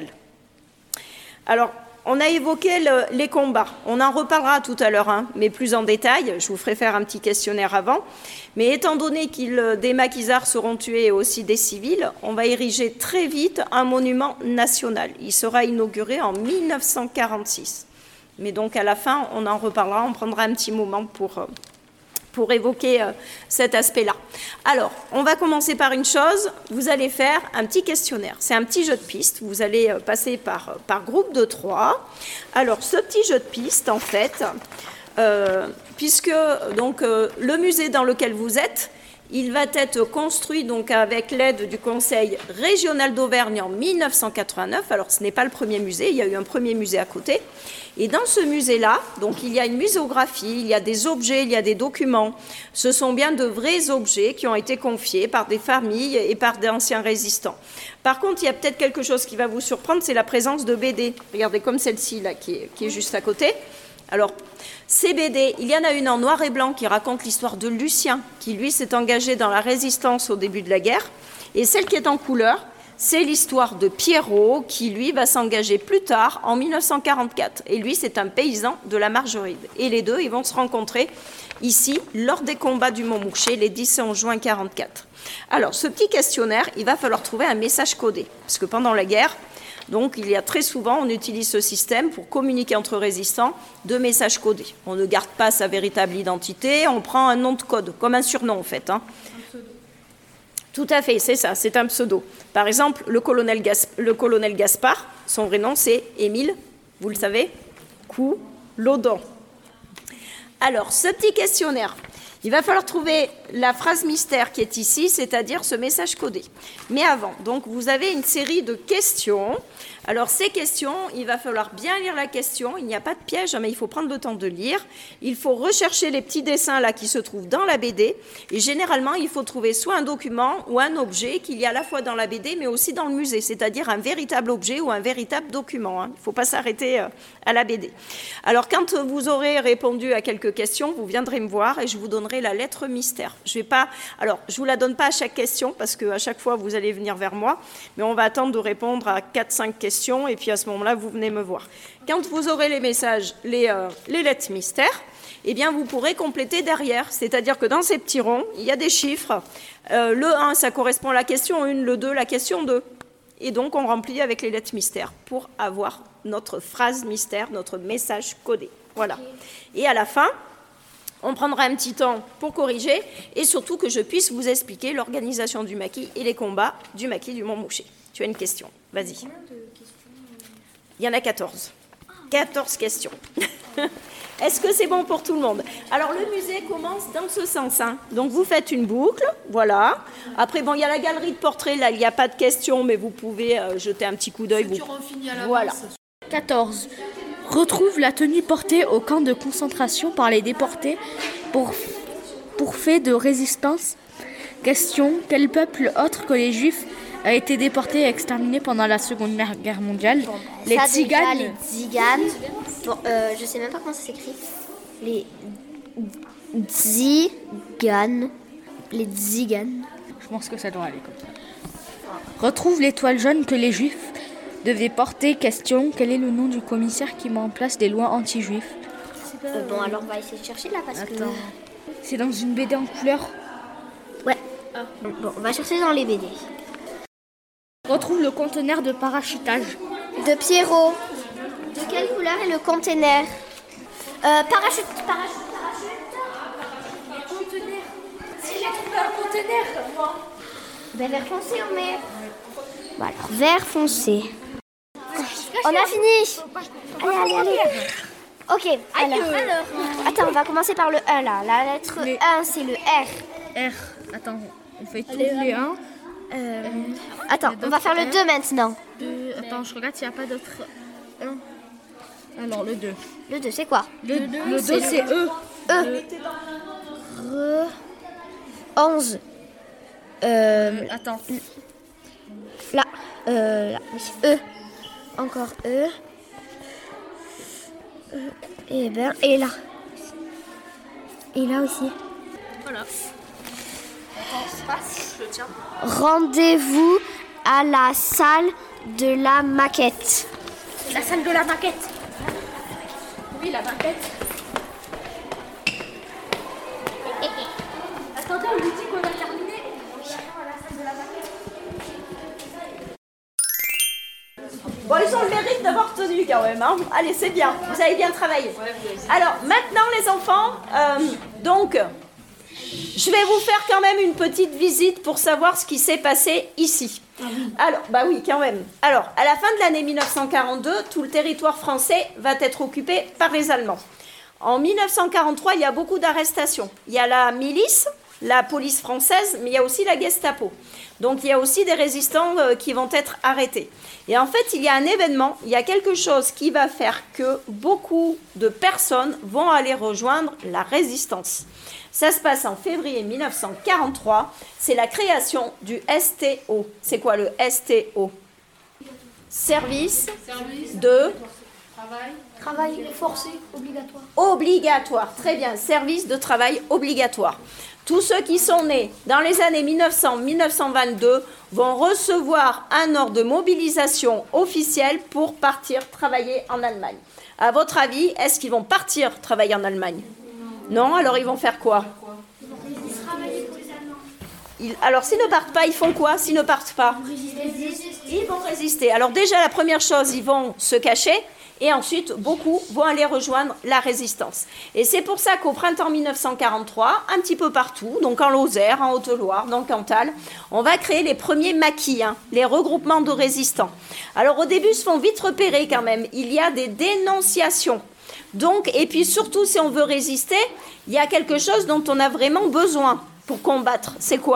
Speaker 8: Alors, on a évoqué le, les combats. On en reparlera tout à l'heure, hein, mais plus en détail. Je vous ferai faire un petit questionnaire avant. Mais étant donné que des maquisards seront tués et aussi des civils, on va ériger très vite un monument national. Il sera inauguré en mille neuf cent quarante-six. Mais donc, à la fin, on en reparlera. On prendra un petit moment pour... Euh, pour évoquer euh, cet aspect-là. Alors, on va commencer par une chose, vous allez faire un petit questionnaire. C'est un petit jeu de piste, vous allez euh, passer par, euh, par groupe de trois. Alors, ce petit jeu de piste, en fait, euh, puisque donc, euh, le musée dans lequel vous êtes, il va être construit donc, avec l'aide du Conseil régional d'Auvergne en mille neuf cent quatre-vingt-neuf. Alors, ce n'est pas le premier musée, il y a eu un premier musée à côté. Et dans ce musée-là, donc, il y a une muséographie, il y a des objets, il y a des documents. Ce sont bien de vrais objets qui ont été confiés par des familles et par d'anciens résistants. Par contre, il y a peut-être quelque chose qui va vous surprendre, c'est la présence de B D. Regardez comme celle-ci, là, qui est, qui est juste à côté. Alors, ces B D, il y en a une en noir et blanc qui raconte l'histoire de Lucien, qui, lui, s'est engagé dans la résistance au début de la guerre. Et celle qui est en couleur, c'est l'histoire de Pierrot, qui, lui, va s'engager plus tard, en mille neuf cent quarante-quatre. Et lui, c'est un paysan de la Margeride. Et les deux, ils vont se rencontrer ici, lors des combats du Montmouchet, les dix et onze juin quarante-quatre. Alors, ce petit questionnaire, il va falloir trouver un message codé. Parce que pendant la guerre, donc, il y a très souvent, on utilise ce système pour communiquer entre résistants de messages codés. On ne garde pas sa véritable identité, on prend un nom de code, comme un surnom en fait. Hein. Tout à fait, c'est ça, c'est un pseudo. Par exemple, le colonel, Gas- le colonel Gaspard, son vrai nom c'est Émile, vous le savez, Coulodon. Alors, ce petit questionnaire, il va falloir trouver la phrase mystère qui est ici, c'est-à-dire ce message codé. Mais avant, donc, vous avez une série de questions. Alors, ces questions, il va falloir bien lire la question. Il n'y a pas de piège, mais il faut prendre le temps de lire. Il faut rechercher les petits dessins là qui se trouvent dans la B D. Et généralement, il faut trouver soit un document ou un objet qu'il y a à la fois dans la B D, mais aussi dans le musée, c'est-à-dire un véritable objet ou un véritable document. Hein. Il ne faut pas s'arrêter à la B D. Alors, quand vous aurez répondu à quelques questions, vous viendrez me voir et je vous donnerai la lettre mystère. Je vais pas, alors, je ne vous la donne pas à chaque question parce qu'à chaque fois, vous allez venir vers moi, mais on va attendre de répondre à quatre cinq questions et puis à ce moment-là, vous venez me voir. Quand vous aurez les messages, les, euh, les lettres mystères, eh bien, vous pourrez compléter derrière. C'est-à-dire que dans ces petits ronds, il y a des chiffres. Euh, le un, ça correspond à la question un, le deux, la question deux. Et donc, on remplit avec les lettres mystères pour avoir notre phrase mystère, notre message codé. Voilà. Et à la fin, On prendra un petit temps pour corriger et surtout que je puisse vous expliquer l'organisation du maquis et les combats du maquis du Montmouchet. Tu as une question, vas-y. Il y en a quatorze. quatorze questions. Est-ce que c'est bon pour tout le monde? Alors, le musée commence dans ce sens. Hein. Donc, vous faites une boucle, voilà. Après, bon, il y a la galerie de portraits. Là, il n'y a pas de questions, mais vous pouvez euh, jeter un petit coup d'œil. Vous... Voilà.
Speaker 2: quatorze. Retrouve la tenue portée au camp de concentration par les déportés pour, pour fait de résistance. Question. Quel peuple autre que les Juifs a été déporté et exterminé pendant la Seconde Guerre mondiale?
Speaker 9: Bon, bah,
Speaker 2: les
Speaker 9: ça,
Speaker 2: Tziganes.
Speaker 9: déjà, les Tziganes. Bon, euh, je sais même pas comment ça s'écrit. Les Tziganes. Les Tziganes.
Speaker 2: Je pense que ça doit aller comme ça. Retrouve l'étoile jaune que les Juifs devaient porter. Question. Quel est le nom du commissaire qui met en place des lois anti-juifs?
Speaker 9: Euh, bon, alors on va essayer de chercher là parce
Speaker 2: Attends.
Speaker 9: que...
Speaker 2: C'est dans une B D en couleur.
Speaker 9: Ouais. Ah. Bon, on va chercher dans les B D.
Speaker 2: Retrouve le conteneur de parachutage.
Speaker 9: De Pierrot. De quelle couleur est le conteneur? euh, Parachute, parachute, parachute. Le conteneur. Si j'ai trouvé un conteneur. Ben, vert foncé, on met. Bon, alors, vert foncé. On a fini. Allez, allez, allez. Ok, alors. Attends, on va commencer par le un là. La lettre les... un, c'est le R.
Speaker 2: R. Attends, on fait tous les un.
Speaker 9: Euh, attends, on va faire le deux maintenant.
Speaker 2: deux. Attends, je regarde s'il n'y a pas d'autres. un. Alors, le deux.
Speaker 9: Le deux, c'est quoi?
Speaker 2: Le deux, le deux c'est E.
Speaker 9: E. Re. onze. Euh,
Speaker 2: attends.
Speaker 9: Là. Euh, là. E. Encore E. E. Et ben, et là. Et là aussi.
Speaker 2: Voilà.
Speaker 9: Rendez-vous à la salle de la maquette.
Speaker 2: La salle de la maquette. Oui, la maquette. Attendez, on lui dit qu'on a terminé.
Speaker 8: Bon, ils ont le mérite d'avoir tenu quand même. Hein. Allez, c'est bien. Vous avez bien travaillé. Alors, maintenant, les enfants, euh, donc... je vais vous faire quand même une petite visite pour savoir ce qui s'est passé ici. Ah oui. Alors, bah oui, quand même. Alors, à la fin de l'année mille neuf cent quarante-deux, tout le territoire français va être occupé par les Allemands. En mille neuf cent quarante-trois, il y a beaucoup d'arrestations. Il y a la milice, la police française, mais il y a aussi la Gestapo. Donc, il y a aussi des résistants euh, qui vont être arrêtés. Et en fait, il y a un événement, il y a quelque chose qui va faire que beaucoup de personnes vont aller rejoindre la résistance. Ça se passe en février mille neuf cent quarante-trois. C'est la création du S T O. C'est quoi le S T O? Service, Service de
Speaker 9: travail. Travail forcé, obligatoire.
Speaker 8: Obligatoire, très bien. Service de travail obligatoire. Tous ceux qui sont nés dans les années mille neuf cents à mille neuf cent vingt-deux vont recevoir un ordre de mobilisation officiel pour partir travailler en Allemagne. À votre avis, est-ce qu'ils vont partir travailler en Allemagne? Non, alors ils vont faire quoi?
Speaker 9: Ils vont travailler pour les Allemands.
Speaker 8: Ils, alors s'ils ne partent pas, ils font quoi s'ils ne partent pas? Ils vont résister. Alors déjà, la première chose, ils vont se cacher. Et ensuite, beaucoup vont aller rejoindre la résistance. Et c'est pour ça qu'au printemps mille neuf cent quarante-trois, un petit peu partout, donc en Lozère, en Haute-Loire, dans le Cantal, on va créer les premiers maquis, hein, les regroupements de résistants. Alors au début, ils se font vite repérer quand même. Il y a des dénonciations. Donc, et puis surtout, si on veut résister, il y a quelque chose dont on a vraiment besoin pour combattre. C'est quoi ?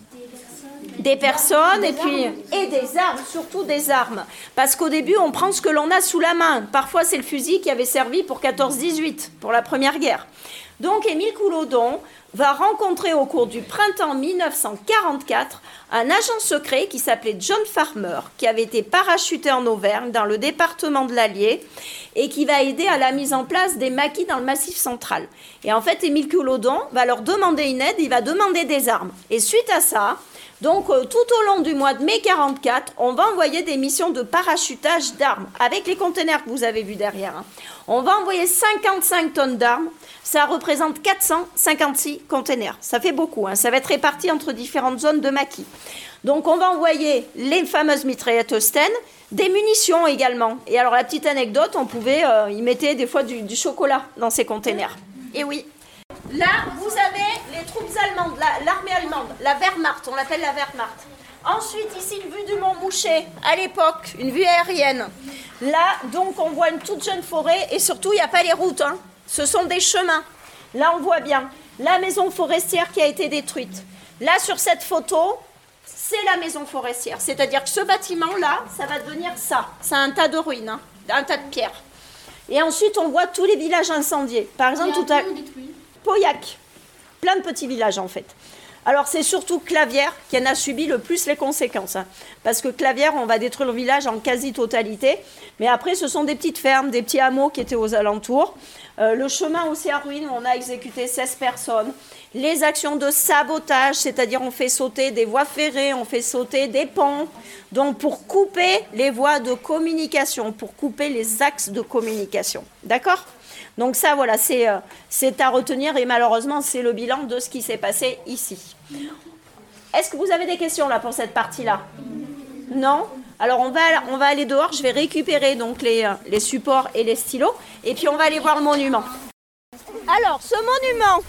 Speaker 8: Des personnes et puis et des armes, surtout des armes. Parce qu'au début, on prend ce que l'on a sous la main. Parfois, c'est le fusil qui avait servi pour quatorze dix-huit, pour la Première Guerre. Donc, Émile Coulodon va rencontrer au cours du printemps mille neuf cent quarante-quatre un agent secret qui s'appelait John Farmer, qui avait été parachuté en Auvergne, dans le département de l'Allier, et qui va aider à la mise en place des maquis dans le Massif central. Et en fait, Émile Coulodon va leur demander une aide, il va demander des armes. Et suite à ça... Donc, euh, tout au long du mois de mai quarante-quatre, on va envoyer des missions de parachutage d'armes, avec les conteneurs que vous avez vus derrière. Hein. On va envoyer cinquante-cinq tonnes d'armes, ça représente quatre cent cinquante-six conteneurs. Ça fait beaucoup, hein. Ça va être réparti entre différentes zones de maquis. Donc, on va envoyer les fameuses mitraillettes Sten, des munitions également. Et alors, la petite anecdote, on pouvait euh, y mettre des fois du, du chocolat dans ces conteneurs. Et oui. Là, vous avez les troupes allemandes, la, l'armée allemande, la Wehrmacht, on l'appelle la Wehrmacht. Ensuite, ici, une vue du Mont Mouchet, à l'époque, une vue aérienne. Là, donc, on voit une toute jeune forêt et surtout, il n'y a pas les routes. Hein. Ce sont des chemins. Là, on voit bien la maison forestière qui a été détruite. Là, sur cette photo, c'est la maison forestière. C'est-à-dire que ce bâtiment-là, ça va devenir ça. C'est un tas de ruines, hein, un tas de pierres. Et ensuite, on voit tous les villages incendiés. Par exemple, tout à Pauillac. Plein de petits villages, en fait. Alors, c'est surtout Clavières qui en a subi le plus les conséquences. Hein, parce que Clavières, on va détruire le village en quasi-totalité. Mais après, ce sont des petites fermes, des petits hameaux qui étaient aux alentours. Euh, le chemin aussi à ruine, où on a exécuté seize personnes. Les actions de sabotage, c'est-à-dire on fait sauter des voies ferrées, on fait sauter des ponts. Donc, pour couper les voies de communication, pour couper les axes de communication. D'accord ? Donc ça, voilà, c'est, euh, c'est à retenir et malheureusement, c'est le bilan de ce qui s'est passé ici. Est-ce que vous avez des questions là pour cette partie-là ? Non ? Alors on va, on va aller dehors, je vais récupérer donc les, euh, les supports et les stylos et puis on va aller voir le monument. Alors, ce monument,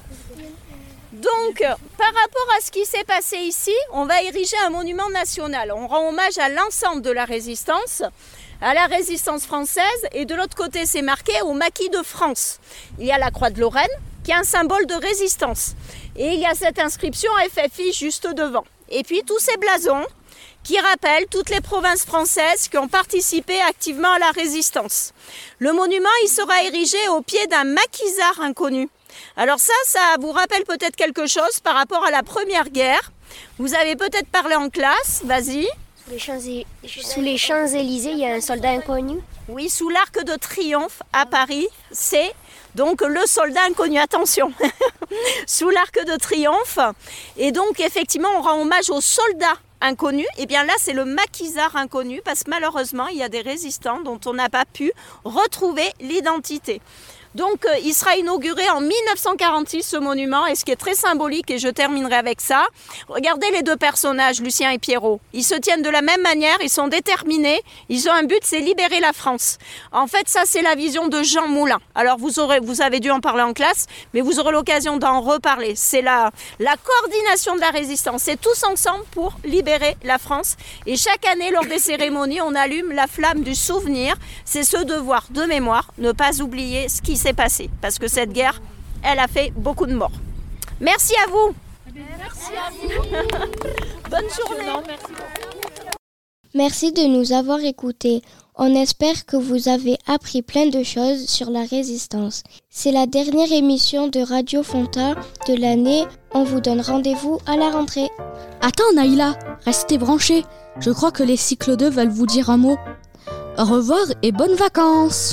Speaker 8: donc par rapport à ce qui s'est passé ici, on va ériger un monument national. On rend hommage à l'ensemble de la résistance, à la résistance française, et de l'autre côté c'est marqué au maquis de France. Il y a la croix de Lorraine qui est un symbole de résistance et il y a cette inscription F F I juste devant. Et puis tous ces blasons qui rappellent toutes les provinces françaises qui ont participé activement à la résistance. Le monument il sera érigé au pied d'un maquisard inconnu. Alors ça, ça vous rappelle peut-être quelque chose par rapport à la Première Guerre. Vous avez peut-être parlé en classe, vas-y.
Speaker 16: Sous les Champs-Élysées, il y a un soldat inconnu.
Speaker 8: Oui, sous l'Arc de Triomphe à Paris, c'est donc le soldat inconnu. Attention, sous l'Arc de Triomphe. Et donc, effectivement, on rend hommage aux soldats inconnus. Et bien là, c'est le maquisard inconnu parce que malheureusement, il y a des résistants dont on n'a pas pu retrouver l'identité. Donc, euh, il sera inauguré en mille neuf cent quarante-six, ce monument, et ce qui est très symbolique, et je terminerai avec ça, regardez les deux personnages, Lucien et Pierrot. Ils se tiennent de la même manière, ils sont déterminés, ils ont un but, c'est libérer la France. En fait, ça, c'est la vision de Jean Moulin. Alors, vous, aurez, vous avez dû en parler en classe, mais vous aurez l'occasion d'en reparler. C'est la, la coordination de la résistance. C'est tous ensemble pour libérer la France. Et chaque année, lors des cérémonies, on allume la flamme du souvenir. C'est ce devoir de mémoire, ne pas oublier ce qui s'est passé, parce que cette guerre, elle a fait beaucoup de morts. Merci à vous.
Speaker 11: Merci à vous.
Speaker 8: Bonne journée.
Speaker 1: Merci de nous avoir écoutés. On espère que vous avez appris plein de choses sur la résistance. C'est la dernière émission de Radio Fonta de l'année. On vous donne rendez-vous à la rentrée.
Speaker 2: Attends Naïla, restez branchés. Je crois que les cycles deux veulent vous dire un mot. Au revoir et bonnes vacances.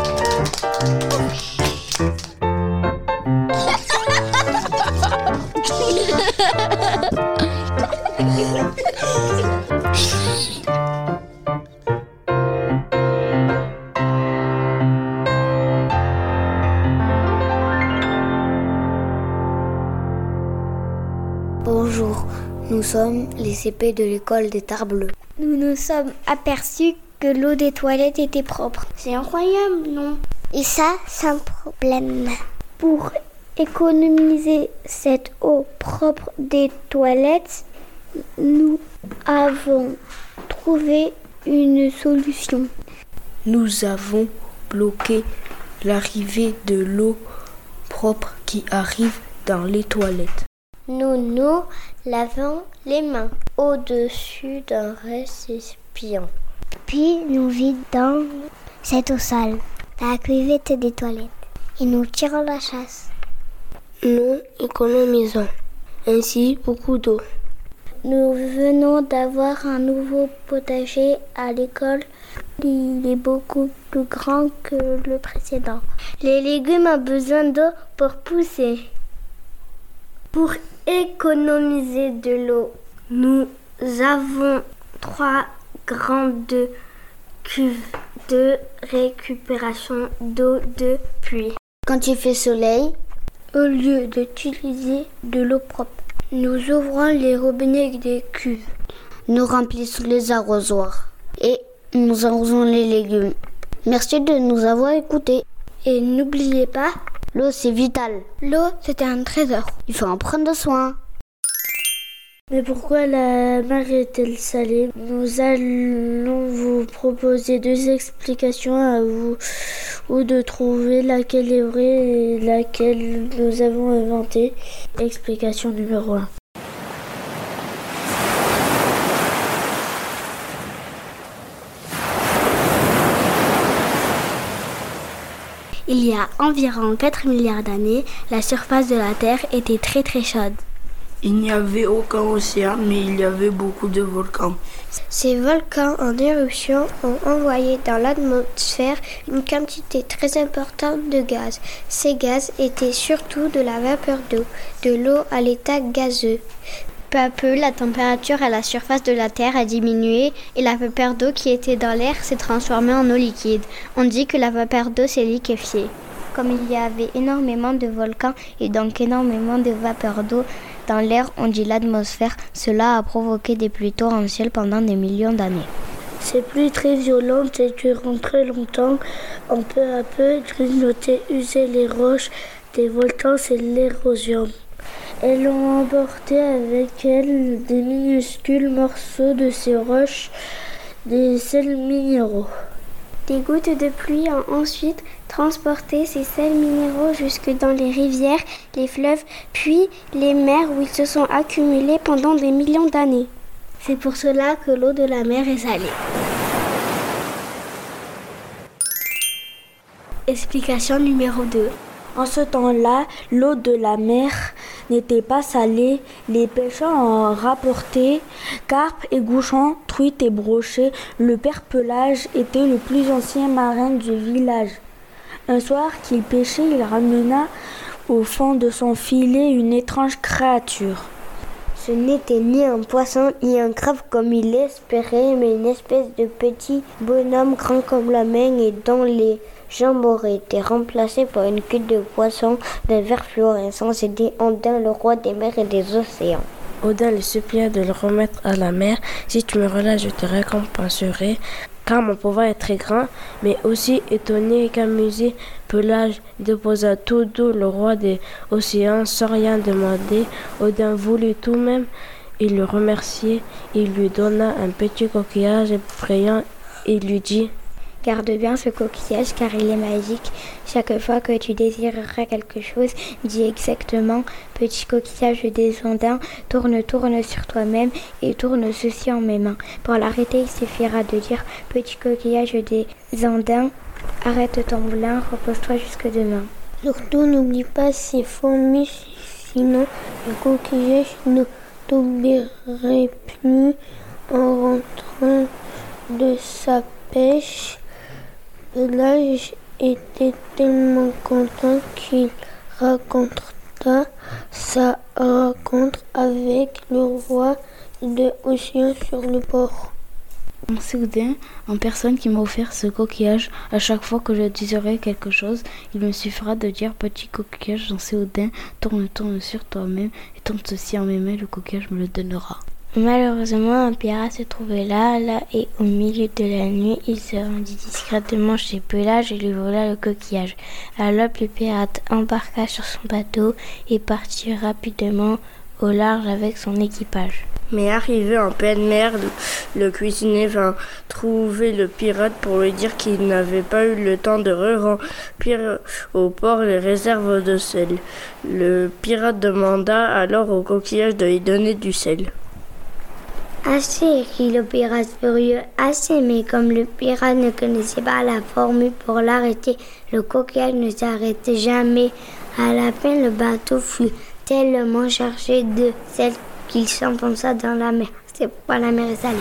Speaker 12: Bonjour, nous sommes les C P de l'école des Tarbes-Bleues.
Speaker 10: Nous nous sommes aperçus que l'eau des toilettes était propre.
Speaker 12: C'est incroyable, non?
Speaker 10: Et ça, c'est un problème. Pour économiser cette eau propre des toilettes, nous avons trouvé une solution.
Speaker 12: Nous avons bloqué l'arrivée de l'eau propre qui arrive dans les toilettes.
Speaker 10: Nous nous lavons les mains au-dessus d'un récipient. Puis nous vidons cette eau sale dans la cuvette des toilettes et nous tirons la chasse.
Speaker 12: Nous économisons ainsi beaucoup d'eau.
Speaker 10: Nous venons d'avoir un nouveau potager à l'école. Il est beaucoup plus grand que le précédent. Les légumes ont besoin d'eau pour pousser. Pour économiser de l'eau, nous avons trois grandes cuves de récupération d'eau de pluie.
Speaker 12: Quand il fait soleil,
Speaker 10: au lieu d'utiliser de l'eau propre, nous ouvrons les robinets des cuves.
Speaker 12: Nous remplissons les arrosoirs et nous arrosons les légumes. Merci de nous avoir écoutés.
Speaker 10: Et n'oubliez pas,
Speaker 14: L'eau, c'est vital.
Speaker 10: L'eau, c'était un trésor.
Speaker 14: Il faut en prendre soin.
Speaker 15: Mais pourquoi la mer est-elle salée? Nous allons vous proposer deux explications à vous ou de trouver laquelle est vraie et laquelle nous avons inventée. Explication numéro un.
Speaker 14: Il y a environ quatre milliards d'années, la surface de la Terre était très très chaude.
Speaker 12: Il n'y avait aucun océan, mais il y avait beaucoup de volcans.
Speaker 16: Ces volcans en éruption ont envoyé dans l'atmosphère une quantité très importante de gaz. Ces gaz étaient surtout de la vapeur d'eau, de l'eau à l'état gazeux. Peu à peu, la température à la surface de la Terre a diminué et la vapeur d'eau qui était dans l'air s'est transformée en eau liquide. On dit que la vapeur d'eau s'est liquéfiée. Comme il y avait énormément de volcans et donc énormément de vapeur d'eau dans l'air, on dit l'atmosphère, cela a provoqué des pluies torrentielles pendant des millions d'années.
Speaker 15: Ces pluies très violentes et durant très longtemps ont peu à peu grignoté, usé les roches des volcans, c'est l'érosion. Elles ont emporté avec elles des minuscules morceaux de ces roches, des sels minéraux.
Speaker 16: Des gouttes de pluie ont ensuite transporté ces sels minéraux jusque dans les rivières, les fleuves, puis les mers où ils se sont accumulés pendant des millions d'années. C'est pour cela que l'eau de la mer est salée. Explication numéro deux.
Speaker 15: En ce temps-là, l'eau de la mer n'était pas salée. Les pêcheurs en rapportaient carpes et gouchons, truites et brochets. Le père Pelage était le plus ancien marin du village. Un soir qu'il pêchait, il ramena au fond de son filet une étrange créature.
Speaker 14: Ce n'était ni un poisson ni un crabe comme il espérait, mais une espèce de petit bonhomme grand comme la main et dont les jambes auraient été remplacées par une queue de poisson d'un vert fluorescent. C'était Odin, le roi des mers et des océans.
Speaker 12: Odin le supplia de le remettre à la mer. Si tu me relâches, je te récompenserai. Car mon pouvoir est très grand, mais aussi étonné qu'amusé, Pelage déposa tout doux le roi des océans sans rien demander. Odin voulut tout de même, il le remerciait, il lui donna un petit coquillage effrayant et lui dit:
Speaker 16: Garde bien ce coquillage car il est magique. Chaque fois que tu désireras quelque chose, dis exactement: petit coquillage des Andins, tourne, tourne sur toi-même et tourne ceci en mes mains. Pour l'arrêter, il suffira de dire: petit coquillage des Andins, arrête ton moulin, repose-toi jusque demain.
Speaker 15: Surtout, n'oublie pas ces fourmis, sinon le coquillage ne tomberait plus en rentrant de sa pêche. Pelage était tellement content qu'il raconta sa rencontre avec le roi de l'océan sur le port.
Speaker 18: C'est Odin en personne qui m'a offert ce coquillage. À chaque fois que je désirerai quelque chose, il me suffira de dire: petit coquillage, j'en sais Odin, tourne, tourne sur toi-même et tourne ceci en mes mains, le coquillage me le donnera.
Speaker 16: Malheureusement, un pirate se trouvait là, là, et au milieu de la nuit, il se rendit discrètement chez Pelage et lui vola le coquillage. Alors le pirate embarqua sur son bateau et partit rapidement au large avec son équipage.
Speaker 12: Mais arrivé en pleine mer, le cuisinier vint trouver le pirate pour lui dire qu'il n'avait pas eu le temps de remplir au port les réserves de sel. Le pirate demanda alors au coquillage de lui donner du sel.
Speaker 16: Assez, dit le pirate furieux, assez, mais comme le pirate ne connaissait pas la formule pour l'arrêter, le coquillage ne s'arrêtait jamais. À la fin, le bateau fut tellement chargé de sel qu'il s'enfonça dans la mer. C'est pourquoi la mer est salée.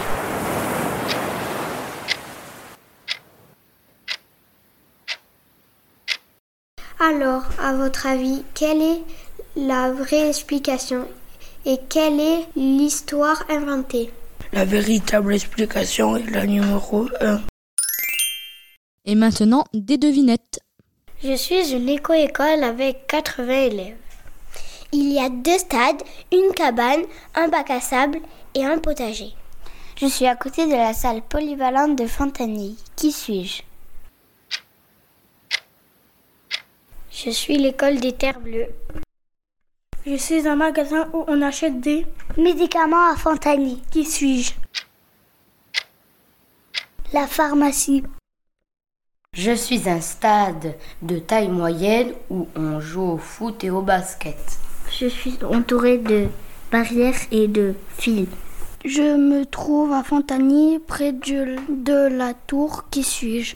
Speaker 16: Alors, à votre avis, quelle est la vraie explication ? Et quelle est l'histoire inventée ?
Speaker 12: La véritable explication est la numéro un.
Speaker 2: Et maintenant, des devinettes.
Speaker 16: Je suis une éco-école avec quatre-vingts élèves.
Speaker 9: Il y a deux stades, une cabane, un bac à sable et un potager.
Speaker 16: Je suis à côté de la salle polyvalente de Fontanilles. Qui suis-je ?
Speaker 14: Je suis l'école des Terres Bleues.
Speaker 5: Je suis un magasin où on achète des
Speaker 14: médicaments à Fontagny.
Speaker 5: Qui suis-je?
Speaker 14: La pharmacie.
Speaker 6: Je suis un stade de taille moyenne où on joue au foot et au basket.
Speaker 14: Je suis entourée de barrières et de fils.
Speaker 5: Je me trouve à Fontagny, près de, de la tour. Qui suis-je?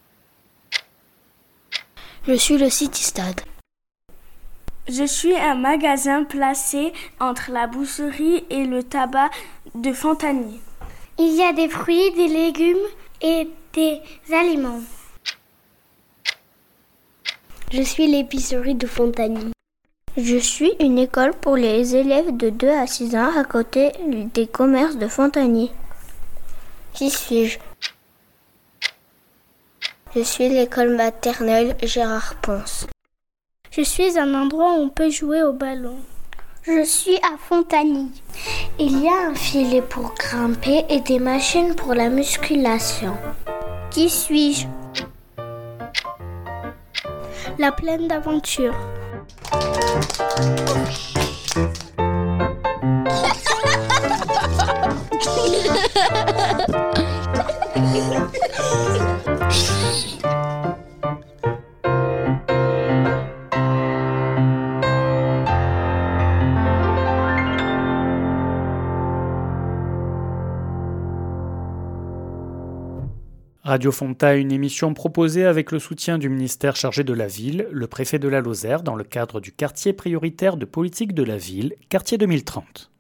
Speaker 14: Je suis le City Stade.
Speaker 5: Je suis un magasin placé entre la boucherie et le tabac de Fontagny.
Speaker 14: Il y a des fruits, des légumes et des aliments. Je suis l'épicerie de Fontagny. Je suis une école pour les élèves de deux à six ans à côté des commerces de Fontagny. Qui suis-je? Je suis l'école maternelle Gérard Ponce.
Speaker 5: Je suis un endroit où on peut jouer au ballon.
Speaker 14: Je suis à Fontagny. Il y a un filet pour grimper et des machines pour la musculation. Qui suis-je?
Speaker 5: La plaine d'aventure.
Speaker 17: Radio Fonta, une émission proposée avec le soutien du ministère chargé de la ville, le préfet de la Lozère, dans le cadre du quartier prioritaire de politique de la ville, quartier deux mille trente.